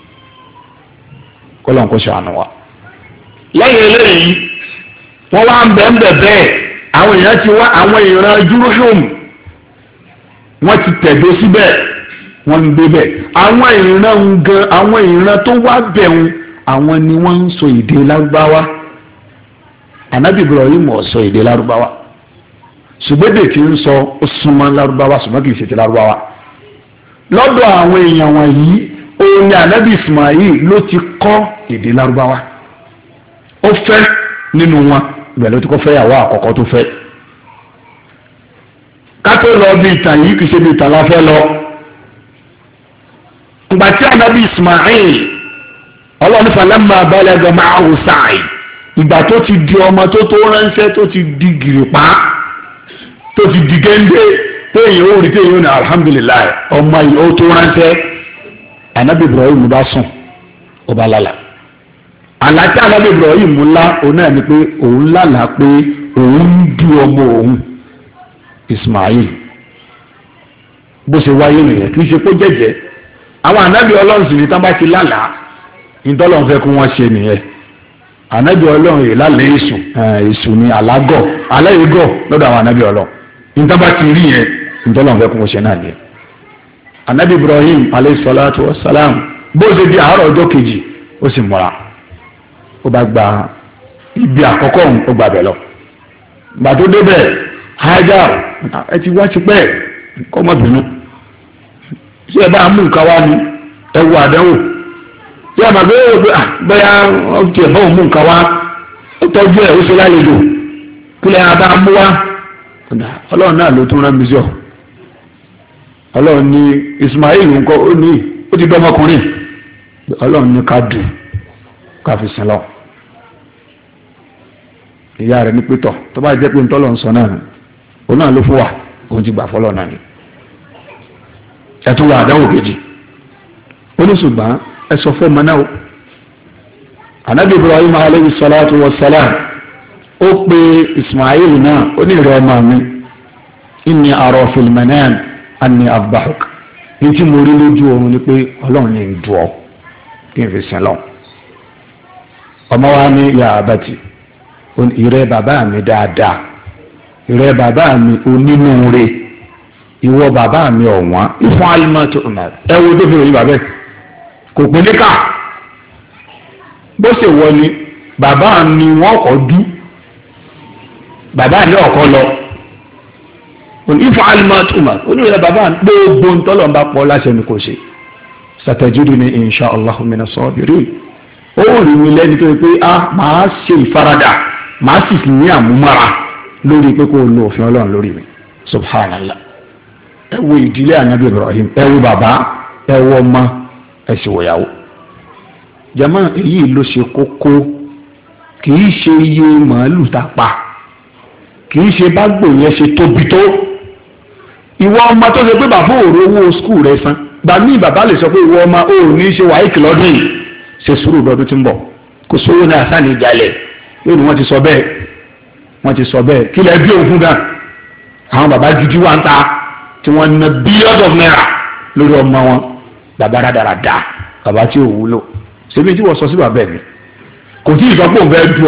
kó lọ́n kó ṣàánú wa. lẹ́yìn eléyìí wọ́n wá ń bẹ̀ ń bẹ̀ bẹ́ẹ̀ àwọn èèyàn ti wá àwọn ìran Jurhum wọ́n ti tẹ̀dó síbẹ̀ wọ́n ń gbé bẹ̀ àwọn ìran gan àwọn ìran tó wá bẹ̀rù àwọn ni wọ́n ń sọ èdè lárúbáwá Ànábì Ibrahim ò sọ èdè lárúbáwá ṣùgbọ́n èdè tí ń sọ ó súnmọ́ lárúbáwá ṣùgbọ́n kì í ṣe ti lárúbáwá lọ́dọ̀ àwọn èèyàn wọ̀nyí òun ni Ànábì Ismail ló ti kọ́ èdè lárúbáwá ó fẹ́ nínú wọn ìgbà ló ti kọ́ fẹ́yàwó àkọ́kọ́ tó fẹ́ ká tó lọ bí ìtàn yìí kì í ṣe bí ìtàn la fẹ́ lọ ìgbà tí Ànábì Ismail ọlọ́run falamma balagha ma'ahu sa'i ìgbà tó ti di ọmọ tó tó ránṣẹ́ tó ti di gìrìpá tó ti di géńdé téèyàn ó rí téèyàn ó ní alhamdulilayi ọmọ yìí ó tó ránṣẹ́ Ànábì Ibrahim bá sùn ó bá lálà àlàtí Ànábì Ibrahim ńlá òun náà ni pé òun lálà pé òun ń du ọmọ òun Ismail bó ṣe wáyé nìyẹn kì í ṣe pé jẹ́jẹ́ àwọn ànábì ọlọ́run sì ní tán bá ti lálàá ìtọ́lọ́run fẹ́ kí wọ́n ṣe nìyẹn ànábì ọlọ́run yìí lálẹ́ èṣù èṣù ni alágọ̀ aláìgọ̀ lọ́dọ̀ àwọn ànábì ọlọ́run ìtàn bá ti rí yẹn ìtọ́lọ́run fẹ́ kí wọ́n ṣe náà nìyẹn. ànábì Ibrahim alayhi salatu wa salam bó ṣe di àárọ̀ ọjọ́ kejì ó sì múra ó bá gba ibi àkọ́kọ́ òun ó gbàbẹ̀ lọ gbà tó débẹ̀ Hajar ẹ ti wá ti pẹ́ kọ́mọ́bìnú ṣé ẹ bá mú nǹkan wá ní ẹ wo àdánwò tí a máa bẹ́ẹ̀ pé bẹ́ẹ̀ ọtí ẹ̀ báwo mú nǹkan wá ó tọ́jú ẹ̀ ó ṣe lálejò kílẹ̀ abá mú wá ọlọ́run náà ló tún rán mi sí ọ ọlọ́run ní Ismail nǹkan ó ní ó ti dọ́mọkùnrin ọlọ́run ní ká dùn ká fi sin lọ ìyá rẹ̀ ní pétọ̀ tó bá jẹ́ pé ń tọ́lọ̀ ń sọ náà òun náà ló fún wa òun ti gbà fọlọ́ náà ni ẹ̀tún wa àdáwò kejì ó ní ṣùgbọ́n ẹ sọ fún ọmọ náà Ànábì Ibrahim alayhi salatu wa salam ó pe Ismail náà ó ní ìrẹ́ ọmọ mi inni ara fil manam anni adbahuk ní tí mo rí lójú oorun ni pé ọlọ́run ní ń du ọ kí n fi sin lọ ọmọ wa ní ya abati ìrẹ́ bàbá mi dáadáa ìrẹ́ bàbá mi onínúure ìwọ bàbá mi ọ̀wọ́n ìfún alimọ́tò ẹ wo tó fi ròyìn bàbá ẹ kò pín níkà bó ṣe wọ ni bàbá mi wọ́n kọ́ dú bàbá mi ọ̀kọ́ lọ ìfún alimọ́tò onírẹ̀ bàbá mi gbogbo ntọ́lọ̀ ń bá pọ̀ láṣẹ mi kò ṣe satajiduni insha Allah minas sabirin ó rí mi lẹ́ni tó yẹ pé a máa ṣe ìfaradà máa sì ní àmúmára lórí pé kó o lo òfin ọlọ́run lórí mi subhanallah ẹ wo ìdílé ànábì Ibrahim ẹ wo bàbá ẹ wo ọmọ ẹ sì wòyàwó jama èyí ló ṣe kókó kì í ṣe iye màálù tá a pa kì í ṣe bágbò yẹn ṣe tóbi tó ìwọ ọmọ tó ṣe pé bàbá òru owó skul rẹ san gbà mí bàbá lè sọ pé ìwọ ọmọ ò ní ṣe wáyé lọ́dún yìí ṣe sùúrù lọ́dún tí ń bọ̀ kò sówó náà sáà ní ìjàlẹ̀ lónìí wọ́n ti sọ bẹ́ẹ̀ wọ́n ti sọ bẹ́ẹ̀ kí lẹ bí òun fún gan àwọn bàbá jujú wa ń ta tí wọ́n ná billions of naira lórí ọmọ wọn bàbá rádaràda bàbá tí ò wúlò ṣebí tí wọ́n sọ sí bàbá mi kò tí ì sọ pé òun fẹ́ du ọ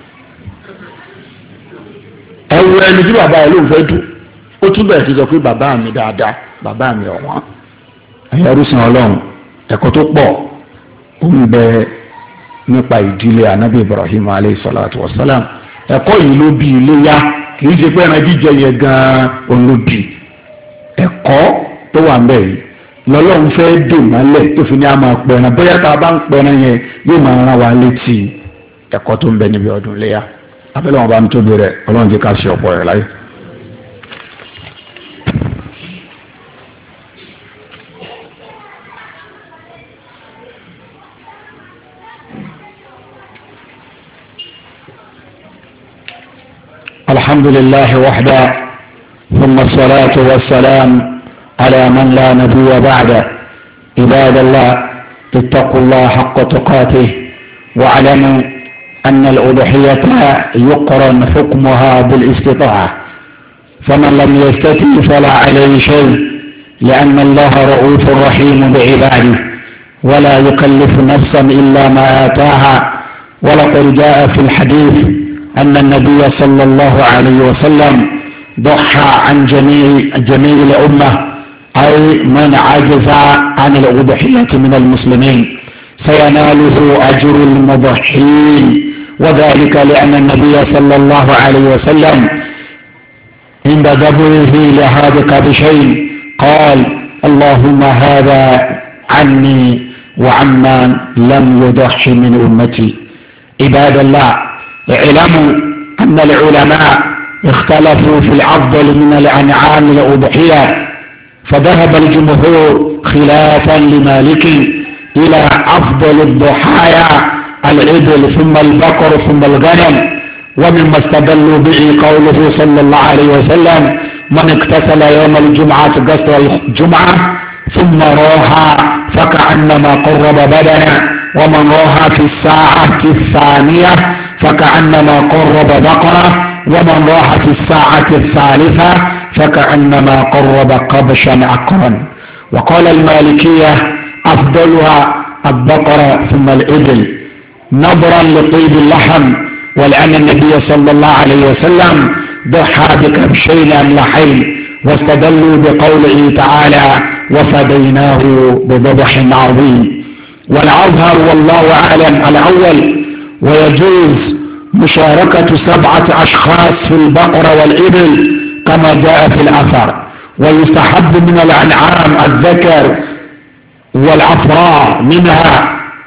ẹ wo ẹni tí bàbá ẹ lóun fẹ́ du ó tún bẹ̀rẹ̀ sí sọ pé bàbá mi dáadáa bàbá mi ọ̀wọ́n ẹ̀yẹ rúṣin ọlọ́run ẹ̀kọ́ tó pọ̀ ó ń bẹ nípa ìdílé anabi Ibrahim alayhi salatu wa salam ẹ̀kọ́ yìí ló bí iléyá kì í ṣe pé ẹran jíjẹ yẹn gan-an òun ló bí ẹ̀kọ́ tó wà ń bẹ̀ yìí lọ́lọ́run fẹ́ dè mọ́lẹ̀ tó fi ní a máa pẹ̀ràn bóyá tá a bá ń pẹ̀ràn yẹn yóò máa rán wa létí ẹ̀kọ́ tó ń bẹ níbi ọdún iléyá abẹ́lẹ́ wọn bá ń tóbi rẹ̀ ọlọ́run jẹ́ ká ṣe ọ̀pọ̀ rẹ̀ láyé. الحمد لله وحده ثم الصلاة والسلام على من لا نبي بعده. عباد الله، اتقوا الله حق تقاته واعلموا أن الأضحية يقرن حكمها بالاستطاعة، فمن لم يستطع فلا عليه شيء، لأن الله رؤوف رحيم بعباده ولا يكلف نفسا إلا ما آتاها. ولقد جاء في الحديث أن النبي صلى الله عليه وسلم ضحى عن جميع جميع الأمة، أي من عجز عن الأضحية من المسلمين سيناله أجر المضحين، وذلك لأن النبي صلى الله عليه وسلم عند ذبحه لهذا بشيء قال: اللهم هذا عني وعمن لم يضح من أمتي. عباد الله، اعلموا أن العلماء اختلفوا في الأفضل من الأنعام الأضحية، فذهب الجمهور خلافا لمالك إلى أفضل الضحايا الإبل ثم البقر ثم الغنم، ومما استدلوا به قوله صلى الله عليه وسلم: من اغتسل يوم الجمعة غسل الجمعة ثم راها فكأنما قرب بدنا، ومن راها في الساعة الثانية فكأنما قرب بقرة، ومن راها في الساعة الثالثة فكأنما قرب قبشا عقرا. وقال المالكية أفضلها البقرة ثم الإبل نظرا لطيب اللحم، ولأن النبي صلى الله عليه وسلم ضحى بكبشين أملحين، واستدلوا بقوله تعالى: وفديناه بذبح عظيم. والأظهر والله أعلم الأول، ويجوز مشاركة سبعة أشخاص في البقرة والإبل كما جاء في الأثر، ويستحب من الأنعام الذكر والعفراء منها،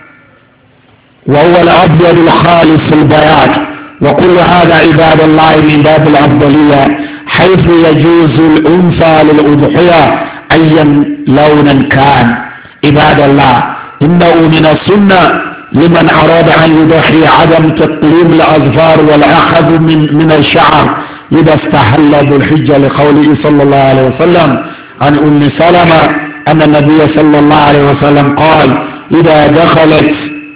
وهو الأبيض الخالص في البياض. وكل هذا عباد الله من باب الأفضلية، حيث يجوز الأنثى للأضحية أيا لونا كان. عباد الله، إنه من السنة لمن أراد أن يضحي عدم تقليم الأظفار والأخذ من من الشعر إذا استحل ذو الحجة، لقوله صلى الله عليه وسلم عن أم سلمة أن النبي صلى الله عليه وسلم قال: إذا دخلت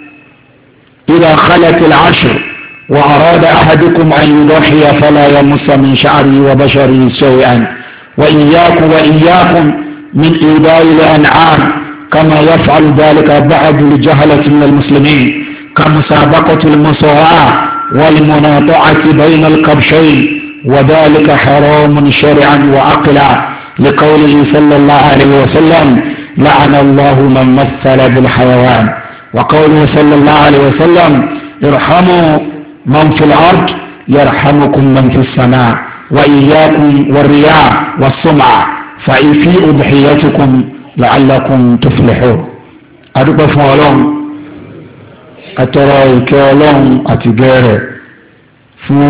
إذا خلت العشر وأراد أحدكم أن يضحي فلا يمس من شعره وبشره شيئا، وإياكم وإياكم من إيذاء الأنعام كما يفعل ذلك بعض الجهلة من المسلمين، كمسابقة المصارعة والمناطعة بين الكبشين، وذلك حرام شرعا وعقلا، لقوله صلى الله عليه وسلم: لعن الله من مثل بالحيوان. وقوله صلى الله عليه وسلم: ارحموا من في الأرض يرحمكم من في السماء، وإياكم والرياء والسمعة ففي أضحيتكم لعلكم تفلحون. adúpẹ́ fún Ọlọ́run, atọrọ ìkẹ́ Ọlọ́run àti gẹrẹ fún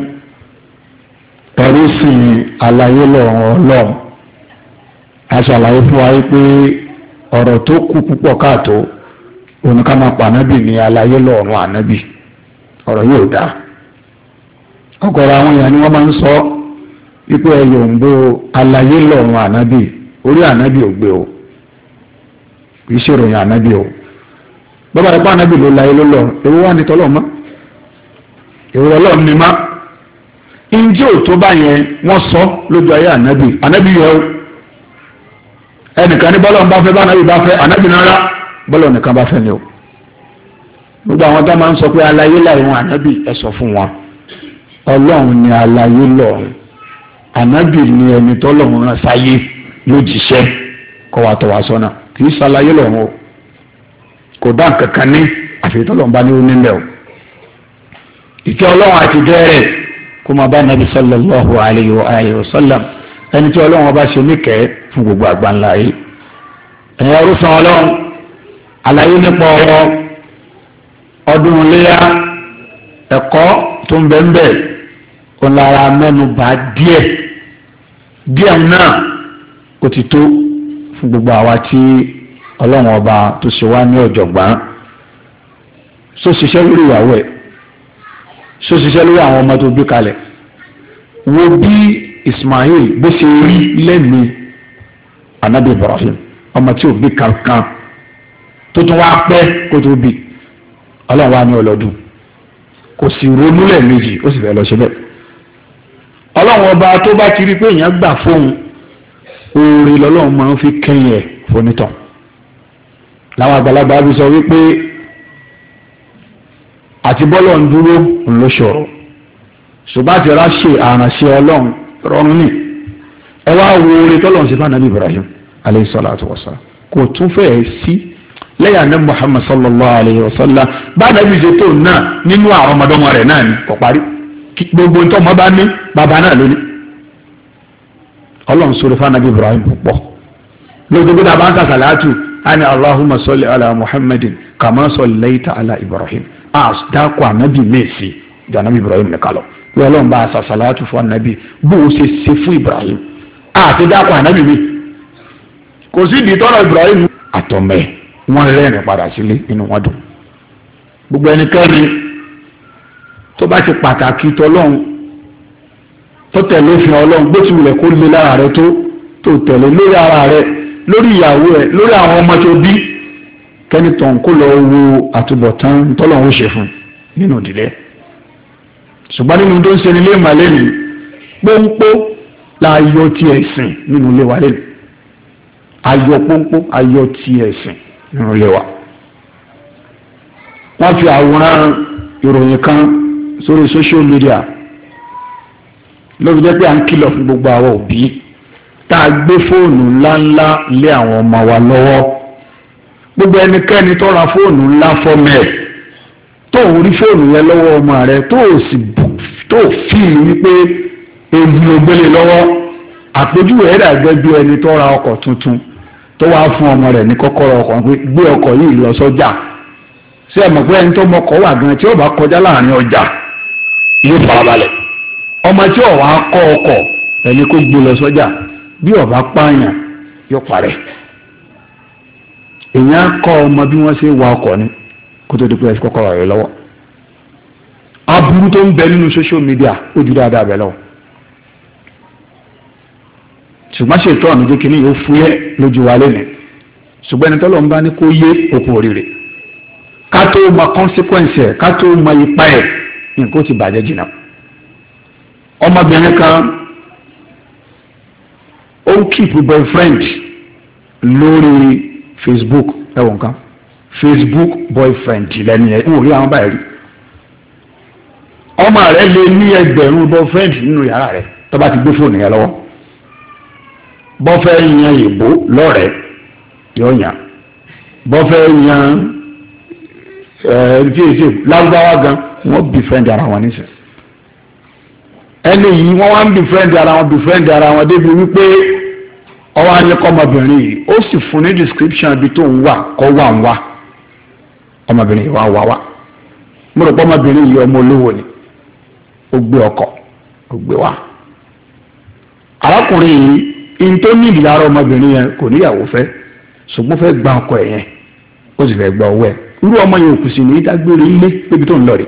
ẹrúsìn àlàyé lọ́rùn Ọlọ́run. A ṣàlàyé fún wa pé ọ̀rọ̀ tó kù púpọ̀ káàtó òun ká máa pa ànábì ní àlàyé lọ́rùn ànábì. Ọ̀rọ̀ yóò dá ọ̀gọ̀rọ̀ àwọn èèyàn ni wọ́n máa ń sọ wípé ẹ̀yọ̀ ń bó àlàyé lọ́rùn ànábì, orí ànábì ò gbé o, kì í ṣèròyìn ànábì o. bàbá rẹ̀ pa ànábì ló láyé ló lọ, èwo wà ní tọ́lọ́ mọ́, èwo ọlọ́run ni má. ìjì ò tó bá yẹn wọ́n sọ lójú ayé ànábì, ànábì yọ o. ẹnìkan ní bọ́lọ̀ ń bá fẹ́ bá ànábì bá fẹ́, ànábì náírà bọ́lọ̀ nìkan bá fẹ́ ni o. gbogbo àwọn tá máa ń sọ pé aláyé láìwọn ànábì, ẹ sọ fún wọn ọlọ́run ni aláyé lọ́run, ànábì ni ẹni tọ́lọ́run rán sáyé ló jíṣẹ́ kọ́ wa tọ́ wa sọ́nà, kì í ṣàlàyé lọ́run o, kò dá nǹkan kan ní àfi tọ́lọ́run bá ní ó nílẹ̀ o. ìkẹ́ ọlọ́run àti gẹ́rẹ́ kó máa bá nàbí sallallahu alayhi wa alihi wa sallam, ẹni tí ọlọ́run ọba ṣe níkẹ́ fún gbogbo àgbáńlá yìí. ẹ̀yin arúfin ọlọ́run, àlàyé nípa ọ̀rọ̀ ọdún iléyá, ẹ̀kọ́ tó ń bẹ ń bẹ ọ̀lára mẹ́nu bá díẹ̀ díẹ̀ náà ó ti tó fún gbogbo àwa tí ọlọ́run ọba tó ṣe wá ní ọ̀jọ̀gbọ́n. só ṣiṣẹ́ lórí ìyàwó ẹ̀, só ṣiṣẹ́ lórí àwọn ọmọ tó bí kalẹ̀, wo bí Ismail bó ṣe rí lẹ́nu anabi Ibrahim ọmọ tí ò bí kankan tó tún wá pẹ́ kó tó bí ọlọ́run wá ní ọlọ́dún kò sì ronú lẹ́ẹ̀mejì ó sì fẹ́ lọ ṣe bẹ́ẹ̀ ọlọ́run ọba tó bá ti rí pé èèyàn gbà fóun oore lọ́lọ́run máa ń fi kẹ́yìn ẹ̀ fonítàn làwọn àgbàlagbà bí sọ wípé àti bọ́lọ̀ ń dúró ńlọ ṣòro ṣùgbọ́n àti ráṣẹ àrànṣe ọlọ́run rọrùn ní ẹ wá wo oore tọ́lọ́run sí fún Ibrahim alayhi salatu wassalam kò tún fẹ́ẹ̀ sí lẹ́yìn àná Muhammad sallallahu alayhi wa sallam bá nàbí ṣe tó náà nínú àwọn ọmọdọ́mọ rẹ̀ náà ni kò parí gbogbo ntọ́ ọmọ bá ní bàbá náà lónìí ọlọ́run sọ̀rọ̀ fún anabi Ibrahim púpọ̀ lóòótọ́ bí dábàá ń kà sàlátù ani Allahumma salli ala Muhammadin kama sallaita ala Ibrahim àdákọ̀ anabi mẹ́sì ju anabi Ibrahim nìkan lọ bí ọlọ́run bá a sàlátù fún anabi bó o ṣe ṣe fún Ibrahim àti dákọ̀ anabi mi kò sí ìdí tọ́lọ̀ Ibrahim àtọ̀mẹ́ wọn rẹ́rìn padà sílé inú wọn dùn gbogbo ẹnikẹ́ni tó bá ti pàtàkì tọ́lọ́run tó tẹ̀lé òfin ọlọ́run bó ti wulẹ̀ kó lé lára rẹ tó tó tẹ̀lé lórí ara rẹ lórí ìyàwó ẹ lórí àwọn ọmọ tó bí kẹ́nìtàn kó lọ wo àtúbọ̀tán tọ́lọ́run ó ṣe fún nínú ìdílé ṣùgbọ́n nínú tó ń ṣe nílé ìmàlẹ́ ni pọ́npọ́ la yọ ti ẹ̀sìn nínú ilé wa lẹ́nu ayọ̀ pọ́npọ́ ayọ̀ ti ẹ̀sìn nínú ilé wa wọ́n fi àwòrán ìròyìn kan sórí social media lóbi jẹ́ pé à ń kìlọ̀ fún gbogbo àwọn òbí tá a gbé fóònù ńláńlá lé àwọn ọmọ wa lọ́wọ́ gbogbo ẹnikẹ́ni tó ra fóònù ńlá fọ́mẹ̀ tó ń rí fóònù yẹn lọ́wọ́ ọmọ rẹ tó sì tó fíìlì wípé ewu ló gbélé lọ́wọ́ àpèjúwe ẹ̀dà gẹ́gẹ́ bí ẹni tó ra ọkọ̀ tuntun tó wá fún ọmọ rẹ̀ ní kọ́kọ́rọ́ ọkọ̀ pé gbé ọkọ̀ yìí lọ sọ́jà ṣé ẹ mọ̀ pé ẹni tó mọkọ̀ wà gan tí ó bá kọjá láàrin ọjà yóò farabalẹ̀ ọmọ tí ọ̀wá kọ́ ọkọ̀ ẹni kó gbé lọ sọ́jà bí ọba pààyàn yóò parẹ́ èèyàn kọ́ ọmọ bí wọ́n ṣe wa ọkọ̀ ni kó tó di pé ẹ fi kọ́kọ́rọ́ rẹ̀ lọ́wọ́ aburú tó ń bẹ nínú social media ó ju dáadáa bẹ lọ́wọ́ ṣùgbọ́n ṣètò ọ̀nà jẹ́ kínní yóò fúyẹ́ lójú wa lẹ́nu ṣùgbọ́n ẹni tọ́lọ́ ń bá ní kó yé òkú oríire ká tó mọ consequence ẹ̀ ká tó mọ ipa ẹ̀ nǹkan ó ti bàjẹ́ jìnnà ọmọbìnrin kan ó ń keep boyfriend lórí Facebook ẹ̀wọ̀n kan Facebook boyfriend lẹ́nu ẹ̀ ń rí àwọn báyìí rí ọmọ rẹ̀ lè ní ẹgbẹ̀rún boyfriend nínú yàrá rẹ̀ tó bá ti gbé fóònù yẹn lọ́wọ́ bọ́fẹ́ yan ìbò lọ́rẹ̀ẹ́ yóò yàn bọ́fẹ́ yan ẹ̀ẹ́dẹ́gbẹ̀sẹ̀ lágbáwá gan wọ́n bí friend ara wọn nísìn ẹni yìí wọ́n wá ń bí friend ara wọn bí friend ara wọn débi wípé ọwọ́ anyẹ́kọ́ ọmọbìnrin yìí ó sì fún ní description ibi tó ń wà kọ́ wà ń wá ọmọbìnrin yìí wá wá wá mo rò pé ọmọbìnrin yìí ọmọ olówó ni ó gbé ọkọ̀ ó gbé wá arákùnrin yìí in tó ní ìdílára ọmọbìnrin yẹn kò níyàwó fẹ́ ṣùgbọ́n fẹ́ gba ọkọ ẹ̀ yẹn ó sì fẹ́ gba owó ẹ̀ irú ọmọ yẹn òkú sí ní dágbére ilé pébi tó ń lọ rè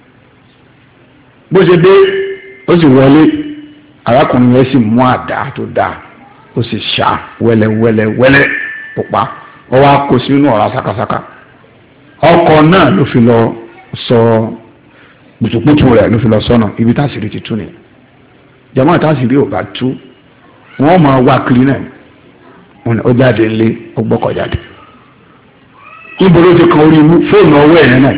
bó ṣe dé ó sì wọlé arákùnrin yẹn sì mú àdá tó dáa ó sì ṣá wẹ́lẹ́ wẹ́lẹ́ wẹ́lẹ́ pupa ó wá kó sínú ọ̀rá sákàsákà ọkọ náà ló fi lọ sọ gbùtùgbùtù rẹ̀ ló fi lọ sọ́nà ibi táṣìírí ti tú ni jàmáà táṣìírí ò bá tú wọ́n máa wá kiri náà ó jáde ńlé ó gbọ́kọ̀ jáde níbo ló ti kan orí imú fóònù ọwọ́ ẹ̀ náà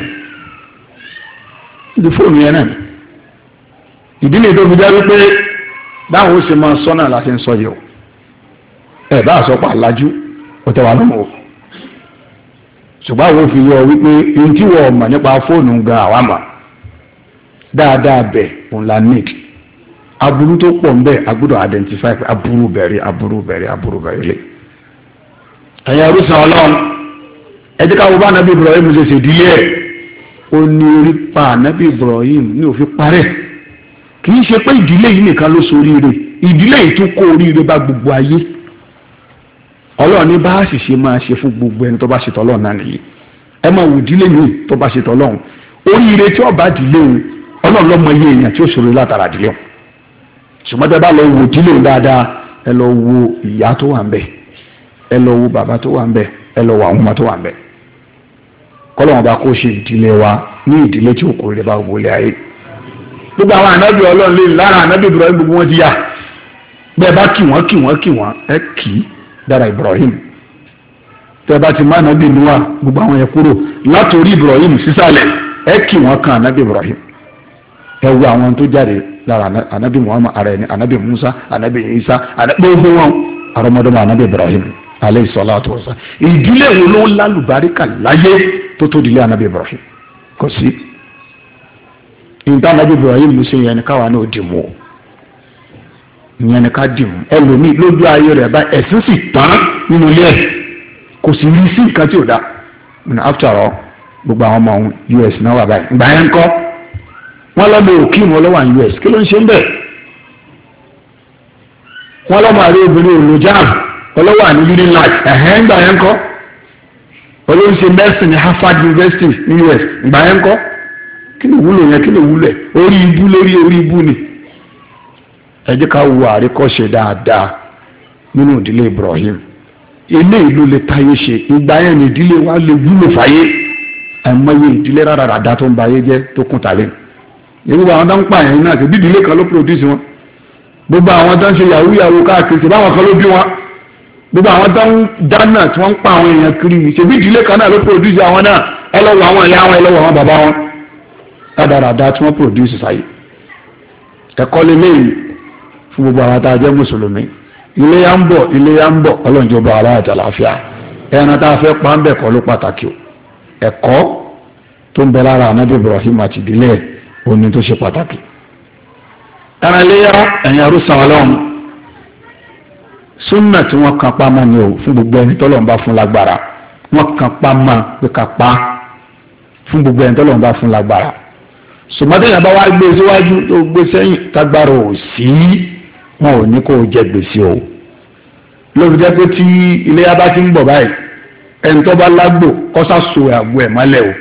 ní fóònù yẹn náà ìdílé tó fi jáde pé báwo ṣe máa sọ náà láti ń sọ yìí o ẹ bá àsọpọ̀ alájú ó tẹ́ wa lọ́mọ o ṣùgbọ́n àwọn òfin yọ wípé ohun tí wọ́n mọ̀ nípa fóònù gan àwa mà dáadáa bẹ̀ òun la need aburú tó pọ̀ ń bẹ agbọ́dọ̀ identify pé aburú bẹ̀rẹ̀ aburú bẹ̀rẹ̀ aburú bẹ̀rẹ̀ lé ẹ̀yà rúṣà ọlọ́run ẹjẹ́ káwọ́ bá nàbí Ibrahim ṣe ṣe dílé ẹ̀ ó ní orí pa nàbí Ibrahim ní òfin parẹ́ kì í ṣe pé ìdílé yìí nìkan ló so oríire ìdílé yìí tún kó oríire bá gbogbo ayé ọlọ́run ní bá a sì ṣe máa ṣe fún gbogbo ẹni tó bá ṣe tọ́lọ́run náà nìyí ẹ máa wò ìdílé yìí tó bá ṣe tọ́lọ́run oríire tí ó bá ìdílé òun ọlọ́run lọ́mọ iye èèyàn tí ó ṣòro látara ìdílé òun ṣùgbọ́n tẹ́ bá lọ wo ìdílé dáadáa ẹ lọ wo ìyá tó wà ń bẹ̀ ẹ lọ wo bàbá tó wà ń bẹ̀ ẹ lọ wo àwọn ọmọ tó wà ń bẹ̀ kọ́lọ́wọ́n bá kó ṣe ìdílé wa ní ìdílé tí òkú rẹ̀ bá wọlé ayé gbogbo àwọn ànábì ọlọ́run lè lára ànábì Ibrahim gbogbo wọn ti yá bẹ́ẹ̀ bá kì wọ́n kì wọ́n kì wọ́n ẹ kì í dára Ibrahim tẹ́ bá ti má ànábì Nuwa gbogbo àwọn yẹn kúrò látòrí Ibrahim sísàlẹ̀ ẹ kì wọ́n kan ànábì Ibrahim ẹ wo àwọn tó jáde lára ànábì Muhammad ara ẹni ànábì Musa ànábì Isa gbogbo wọn àrọmọdọ́mọ ànábì Ibrahim aleyhi salatu wa sallam ìdílé wo ló ń lálùbáríkà láyé tó tó ìdílé ànábì Ibrahim kò sí ìta ànábì Ibrahim ló ṣe yẹn ni káwa náà dì mú ìyẹn ni ká dì mú ẹlòmíì lójú ayé rẹ̀ bá ẹ̀sìn sì tán nínú ilé ẹ̀ kò sì rí sí nǹkan tí ò dá after all gbogbo àwọn ọmọ U S náà wà báyìí ìgbà yẹn ń kọ́ wọ́n lọ́mọ òkè wọn lọ́wọ́ àwọn U S kí ló ń ṣe ń bẹ̀ wọ́n lọ́mọ àrí obìnrin olùjáàmù ọlọ́wọ́ àní leading light ẹ̀hẹ́n ìgbà yẹn ń kọ́ olóńṣe medicine ní Harvard University ní U S ìgbà yẹn ń kọ́ kí ló wúlò yẹn kí ló wúlò ẹ̀ orí ibú lórí orí ibú ni ẹ jẹ́ ká wo àríkọ́ṣe dáadáa nínú ìdílé Ibrahim ilé ìlú lè táyé ṣe ìgbà yẹn ní ìdílé wa lè wúlò fáyé àìmọye ìdílé rárá ràdá tó ń ba ayé jẹ́ tó kún tàlẹ́ gbogbo àwọn tó ń pa àyàn náà ṣe bí ìdílé kan ló produce wọn gbogbo àwọn tó ń ṣe yahoo yahoo káàkiri ṣe báwọn kan ló bí wọn gbogbo àwọn tó ń dáná tí wọ́n ń pa àwọn èèyàn kiri ṣe bí ìdílé kan náà ló produce àwọn náà ẹ lọ wọ àwọn ìyá wọn ẹ lọ wọ àwọn bàbá wọn rádaràdá tí wọ́n produce sáyé ẹ̀kọ́ lélẹ́yìn fún gbogbo àwọn tá a jẹ́ mùsùlùmí ilé yá ń bọ̀ ilé yá ń bọ̀ ọlọ́njọba aláàtà láfíà ẹran tá a fẹ́ pa ń bẹ̀ kọ́ ló pàtàkì o ẹ̀kọ́ tó ń bẹ lára ànábì Ibrahim àti ìdílé ẹ̀ òní tó ṣe pàtàkì ẹran iléyà ẹ̀yìn arúsàn ọlọ́run súnà tí wọ́n kan pa mọ́ ni o fún gbogbo ẹni tọ́lọ̀ ń bá fún lágbára wọ́n kan pa mọ́ pé ká pa fún gbogbo ẹni tọ́lọ̀ ń bá fún lágbára sòmọ́tò yẹn bá wá gbé síwájú tó gbé sẹ́yìn tágbára ò sí wọn ò ní kó o jẹ gbèsè o lórí jẹ́ pé tí iléyà bá ti ń bọ̀ báyìí ẹni tó bá lágbò kọ́sà so àgbo ẹ̀ mọ́lẹ̀ o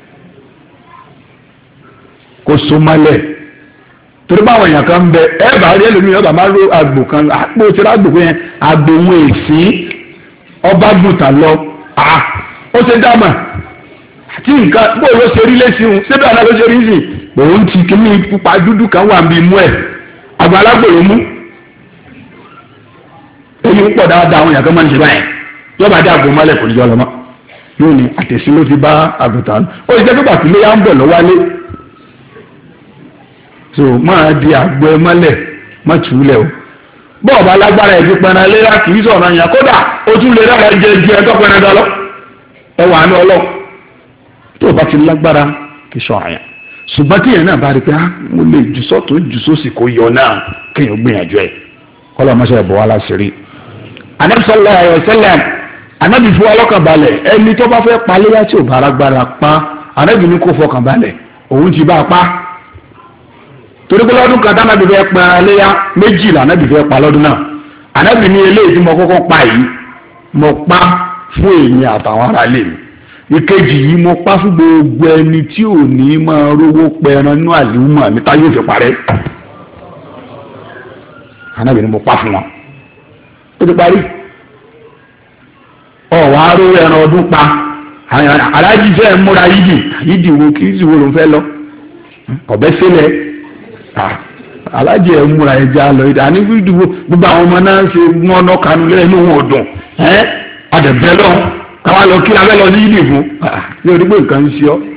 kó so mọ́lẹ̀ torí báwọn èèyàn kan ń bẹ ẹ bá rí ẹlòmíràn ọba máa ro àgbò kan àpò tí lágbò pé yẹn àgbò òun èsì ọba gùntà lọ ó ṣe dáàmà àti nǹkan bó ló ṣe rí lẹ́sìn síbẹ̀ náà ló ṣe rí sìn òun ti kíní pupa dúdú kan wà bí mú ẹ̀ àgbà alágbò ló mú èyí ń pọ̀ dáadáa àwọn èèyàn kan máa ń ṣe báyìí yọba dé àgbò mọ́lẹ̀ kò ní jọ lọ mọ́ yóò ní àtẹ̀sí ló ti bá àgùntàn ó ṣe jẹ́ pé bàtí ló yá ń bọ̀ lọ́wálé so máa di àgbò ẹ mọ́lẹ̀ má túlẹ̀ o bọ́ọ̀bù alágbára ẹ̀ ti pẹran léra kì í sọ̀rọ̀ yẹn kódà ó tún lè rárá jẹ ju ẹ tó pẹran dá lọ ẹ wà ní ọlọ́ tó o bá ti lágbára kì í sọ̀rọ̀ yẹn ṣùgbọ́n tí yẹn náà bá rí pé ah mo lè jù sọ́tún jù sósì kó yọ náà kéèyàn gbìyànjú ẹ̀ kọ́lọ́ ọmọọṣẹ́ ìbọ̀ wá láṣìírí. Ànábì sallallahu alaihi wasallam Ànábì fún ọlọ́kàn balẹ̀ ẹni tó bá fẹ́ pa léyà tí ò bá alágbára pa Ànábì ní kó fọkàn balẹ̀ òun ti bá a pa torí pé lọ́dún kan táwọn àbí fẹ́ pa léyà méjìlá ànábì fẹ́ pa lọ́dún náà ànábì ní eléyìí tí mo kọ́kọ́ pa yìí mo pa fún èmi àtàwọn ará ilé mi ìkejì yìí mo pa fún gbogbo ẹni tí ò ní máa rówó pẹran nínú àlùmọ́ mi tá yóò fi parẹ́ ànábì ní mo pa fún wọn ó ti parí ọ̀wọ́ aró ẹran ọdún pa aláàjì fẹ́ múra yídì yídì wo kì í sì wo ló ń fẹ́ lọ ọ̀bẹ sílẹ̀ alájẹ ẹ múra ẹja lọ ìdá ní fídíò gbogbo àwọn ọmọ náà ṣe wọn náà kanu lẹ́yìn inú wọn dùn ẹ adẹ̀bẹ̀ lọ káwá lọ kí abẹ́ lọ ní yídì fún ní orí pé nǹkan ń ṣe ọ́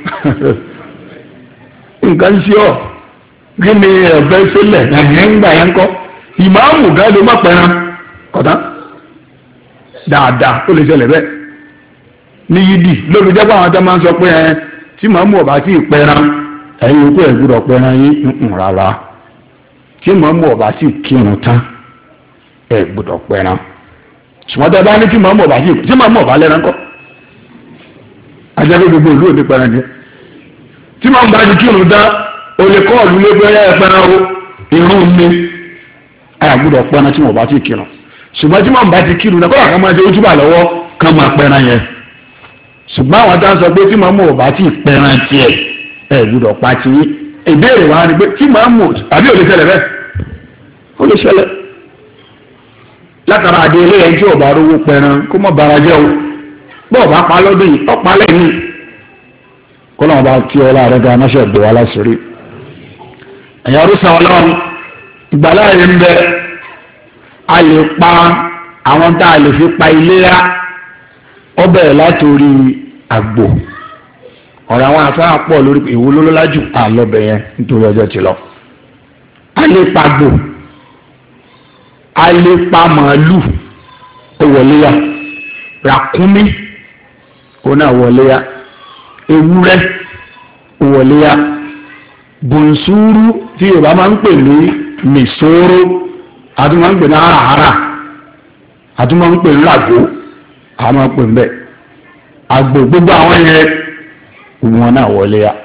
nǹkan ń ṣe ọ́ kí ni ẹ̀bẹ̀ sílẹ̀ ẹ̀hẹ́ ń gbà yẹn kọ́ ìmáàmù gáàdó má pẹ́ran kọ̀tán dáadáa ó lè ṣẹlẹ̀ bẹ́ẹ̀ ní yídì lórí jẹ́ pé àwọn tó máa ń sọ pé ẹ tí màmú ọ̀bá tí ì pẹ́ran ẹ̀yin okú ẹ̀ gbúdọ̀ pẹ́ran yín ń rárá tí màmú ọ̀bá tí ì kírun tán ẹ̀ gbúdọ̀ pẹ́ran ṣùgbọ́n tẹ́ bá ní tí màmú ọ̀bá tí tí màmú ọ̀bá lẹ́ran kọ́ ajẹ́gbẹ́ gbogbo ìlú òní pẹ́ran jẹ́ tí màmú bá ti kírun tán o lè kọ́ ọ̀lú lé pẹ́ran ẹ̀ pẹ́ran o irun mi ẹ̀ gbúdọ̀ pẹ́ran tí màmú ọ̀bá tí ì kírun ṣùgbọ́n tí màmú bá ti kírun náà kọ́ àkàmọ́ àti ojúbà lọ́wọ́ kàn máa pẹ́ran yẹn ṣùgbọ́n àwọn tá a sọ pé tí màmú ọ̀bá tí ì pẹ́ran tiẹ̀ ẹ gbọ́dọ̀ pa ti ìbéèrè wa ni pé tí màá mú àbí ò lè tẹ̀lé bẹ́ẹ̀ ó lè ṣẹlẹ̀ látara àdé ilé ẹni tí ọba rówó pẹran kó mọ̀ bára jẹ́ o bọ́ọ̀ bá pa lọ́dún yìí ọ̀pá lẹ́yìn kó lọ́wọ́ bá tí ọlá rẹ̀ ga amáṣẹ́ ìgbò wa láṣìírí ẹ̀yà rúṣà ọlọ́run ìgbàláyé ń bẹ a lè pa àwọn tá a lè fi pa iléyá ó bẹ̀rẹ̀ látòrí àgbò ọ̀rọ̀ àwọn afárá pọ̀ lórí ìwo lólólájù àlọ́bẹ̀ yẹn nítorí ọjọ́ ti lọ a lè pa àgbò a lè pa màálù ó wọléyà ràkúnmí ó náà wọléyà ewúrẹ́ ó wọléyà bùnsúrú tí Yorùbá máa ń pè ní mìsóró àtúmọ̀ ń pè ní àràárà àtúmọ̀ ń pè ní làgó àwọn pè ń bẹ̀ àgbò gbogbo àwọn yẹn wọn náà wọlé ya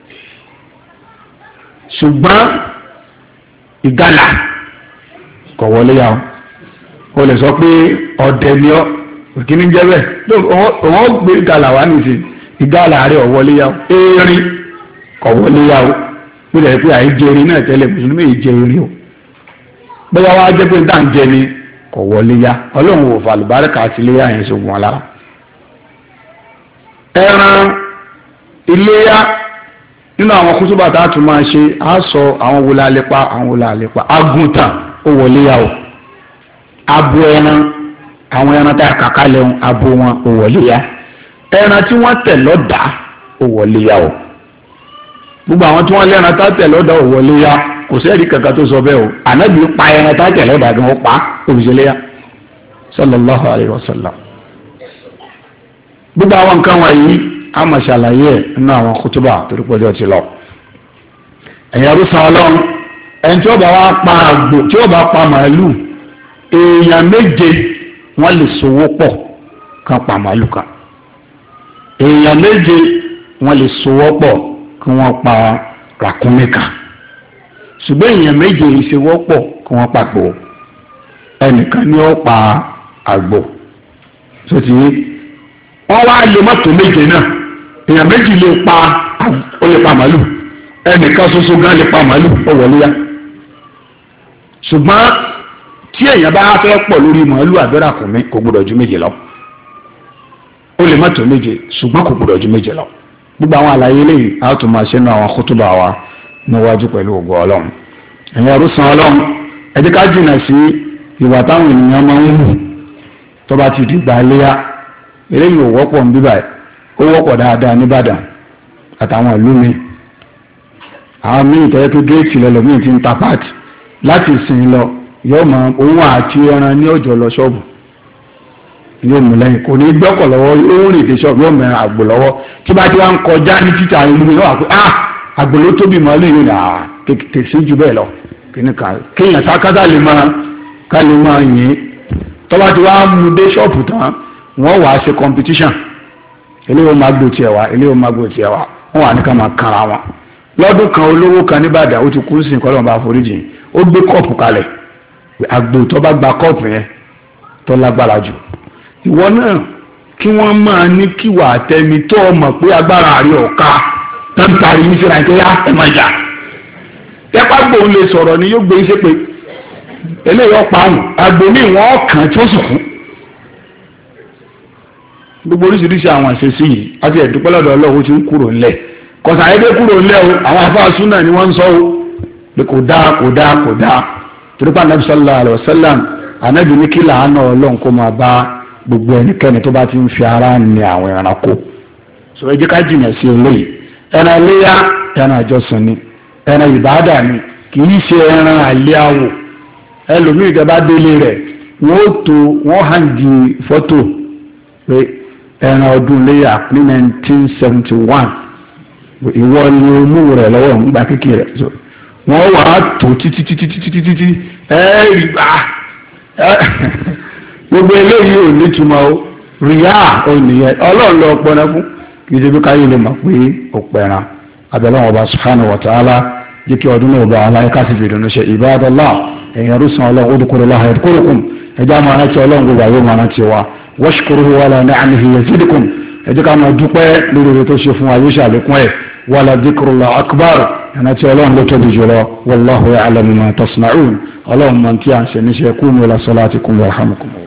ṣùgbọ́n ìgalà kò wọlé ya o lè sọ pé ọ̀dẹ̀ ni ọ́ òkìní jẹ́ bẹ́ẹ̀ òun gbé ìgalà wá nìsí ìgalà rẹ̀ ò wọlé ya o erin kò wọlé ya o ó lè pé àìjẹ erin náà tẹ́lẹ̀ mùsùlùmí ìjẹ erin o bóyá wá jẹ́ pé dáà ń jẹ ni kò wọlé ya ọlọ́run ò fàlùbáríkà àti ilé yà yẹn ṣogun wọn lára ẹran iléyá nínú àwọn kútúbà tá a tún máa ṣe á sọ àwọn wọlé àlepa àwọn wọlé àlepa àgùntàn ó wọlé yá o abo ẹran àwọn ẹran tá a kàkà lẹ́hún abo wọn ó wọlé yá ẹran tí wọ́n tẹ̀ lọ́dà ó wọlé yá o gbogbo àwọn tí wọ́n lẹ́ran tá a tẹ̀ lọ́dà ó wọlé yá kò sẹ́ẹ̀rí kankan tó sọ bẹ́ẹ̀ o ànábì pa ẹran tá a tẹ̀ lọ́dà gan ó pa òbíṣẹ́lẹ́ yá sallallahu alayhi wa sallam gbogbo àwọn nǹkan wọ̀nyí a máa ṣàlàyé ẹ̀ nínú àwọn kútúbà torí pọ́jọ́ ti lọ ẹ̀yà rúṣà ọlọ́run ẹni tí ó bá wá pa àgbò tí ó bá pa màálù èèyàn méje wọ́n lè sowó pọ̀ kan pa màálù kan èèyàn méje wọ́n lè sowó pọ̀ kí wọ́n pa ràkúnmí kan ṣùgbọ́n èèyàn méje ìṣèwọ́ pọ̀ kí wọ́n pa àgbò ẹnìkan ni ó pa àgbò tó ti yé wọ́n wá lè mọ́tò méje náà èèyàn méjì lè pa ó lè pa màálù ẹnìkan ṣoṣo gan lè pa màálù ó wọlé yá ṣùgbọ́n tí èèyàn bá fẹ́ pọ̀ lórí màálù àbẹ́rẹ́ àkùnmí kò gbọdọ̀ ju méje lọ ó lè mọ́tò méje ṣùgbọ́n kò gbọdọ̀ ju méje lọ gbogbo àwọn àlàyé eléyìí a tún máa ṣe nínú àwọn kútúbà wa níwájú pẹ̀lú ògo ọlọ́run ẹ̀yin ọ̀rùsàn ọlọ́run ẹ jẹ́ ká jìnnà sí ìwà táwọn ènìyàn máa ń hù tó bá ti dìgbà léyà eléyìí ò wọ́pọ̀ ń bíbà ó wọ́pọ̀ dáadáa nìbàdàn àtàwọn ìlú mi àwọn míì tẹ́lẹ̀ tó géètì lọ lọ́mìn ti ń ta páàtì láti sìn lọ yóò mọ òun àti ẹran ní òjò lọ ṣọ́ọ̀bù yóò mú lẹ́yìn kò ní gbọ́kọ̀ lọ́wọ́ ó rìn dé ṣọ́ọ̀bù yóò mẹ́rin àgbò lọ́wọ́ tí bá ti wá ń kọjá ní títà ìlú mi yóò wà pé ah àgbò ló tóbi mọ́ lẹ́yìn ní àá tètè sí ju bẹ́ẹ̀ lọ kéèyàn sákátà lè máa ká lè máa yìn tọ́ba ti wá mú dé ṣọ́ọ̀bù tán wọ́n wà á ṣe competition eléyìí ó máa gbò tiẹ̀ wá eléyìí ó máa gbò tiẹ̀ wá wọ́n wà ní ká máa kanra wọn lọ́dún kan olówó kan nìbàdàn ó ti kú sí nǹkan lọ́nà bá foríjì ó gbé kọ́ọ̀pù kalẹ̀ àgbò tó bá gba kọ́ọ̀pù yẹn tó lágbára jù ìwọ náà kí wọ́n máa ní kíwà àtẹni tó mọ̀ pé agbára àrí ọ̀ka tó ń tari ní síra ìkẹyà ẹ̀ máa jà tẹ́pá gbòun lè sọ̀rọ̀ ni yóò gbé iṣẹ́ pé eléyìí ọ̀pá àrùn àgbò ní ìwọ̀n ọ̀kan tí ó sì kú gbogbo oríṣiríṣi àwọn àṣẹṣí yìí àti ẹ̀dúpẹ́ lọ́dọ̀ ọlọ́run ti ń kúrò ńlẹ̀ kọ̀sà ayédè kúrò ńlẹ̀ o àwọn afáà súnà ni wọ́n ń sọ o pé kò dáa kò dáa kò dáa torípa anabi sallallahu alayhi wa sallam anabi ní kí làánà ọlọ́run kó máa bá gbogbo ẹnikẹ́ni tó bá ti ń fi ara ní àwọn ẹranko sọ ẹ jẹ́ ká jìnnà sí eléyìí ẹran iléyà ẹran àjọsìn ni ẹran ìbáàdà ni kì í ṣe ẹran àlẹ́ àwò ẹlòmíì tẹ́ bá délé rẹ̀ wọ́n tó wọ́n hàn di fọ́tò pé ẹran ọdún léyà ní nineteen seventy one ìwọ ni omú rẹ̀ lọ́wọ́ nígbà kékeré rẹ̀ wọ́n wà á tó títí títí títí títí ẹ́ẹ̀rì bá gbogbo eléyìí ò ní túmọ̀ o ríyà ò nìyẹn ọlọ́run lọ pọ́nà fún kì í ṣe bí káyé lè mọ̀ pé ó pẹ̀ràn abẹ́lẹ́ wọn bá subhanahu wa ta'ala jẹ́ kí ọdún náà bá aláyé ká sì fi ìdùnnú ṣe ibadallah ẹ̀yìn arúsàn ọlọ́run udkurullaha yadhkurukum ẹ̀já máa rántí ọlọ́run gbogbo àyè máa rántí wa washkuruhu ala ni'amihi yazidukum ẹ jẹ́ ká máa dúpẹ́ lórí rẹ̀ tó ṣe fún wa yóò ṣàlékún ẹ̀ wala dhikrullah akbar ẹ̀nà tí ọlọ́run ló tóbi jùlọ wallahu ya'lamu ma tasna'un ọlọ́run mọ̀ tí a ń ṣe níṣẹ́ kúmù ila salatikum yarhamukum.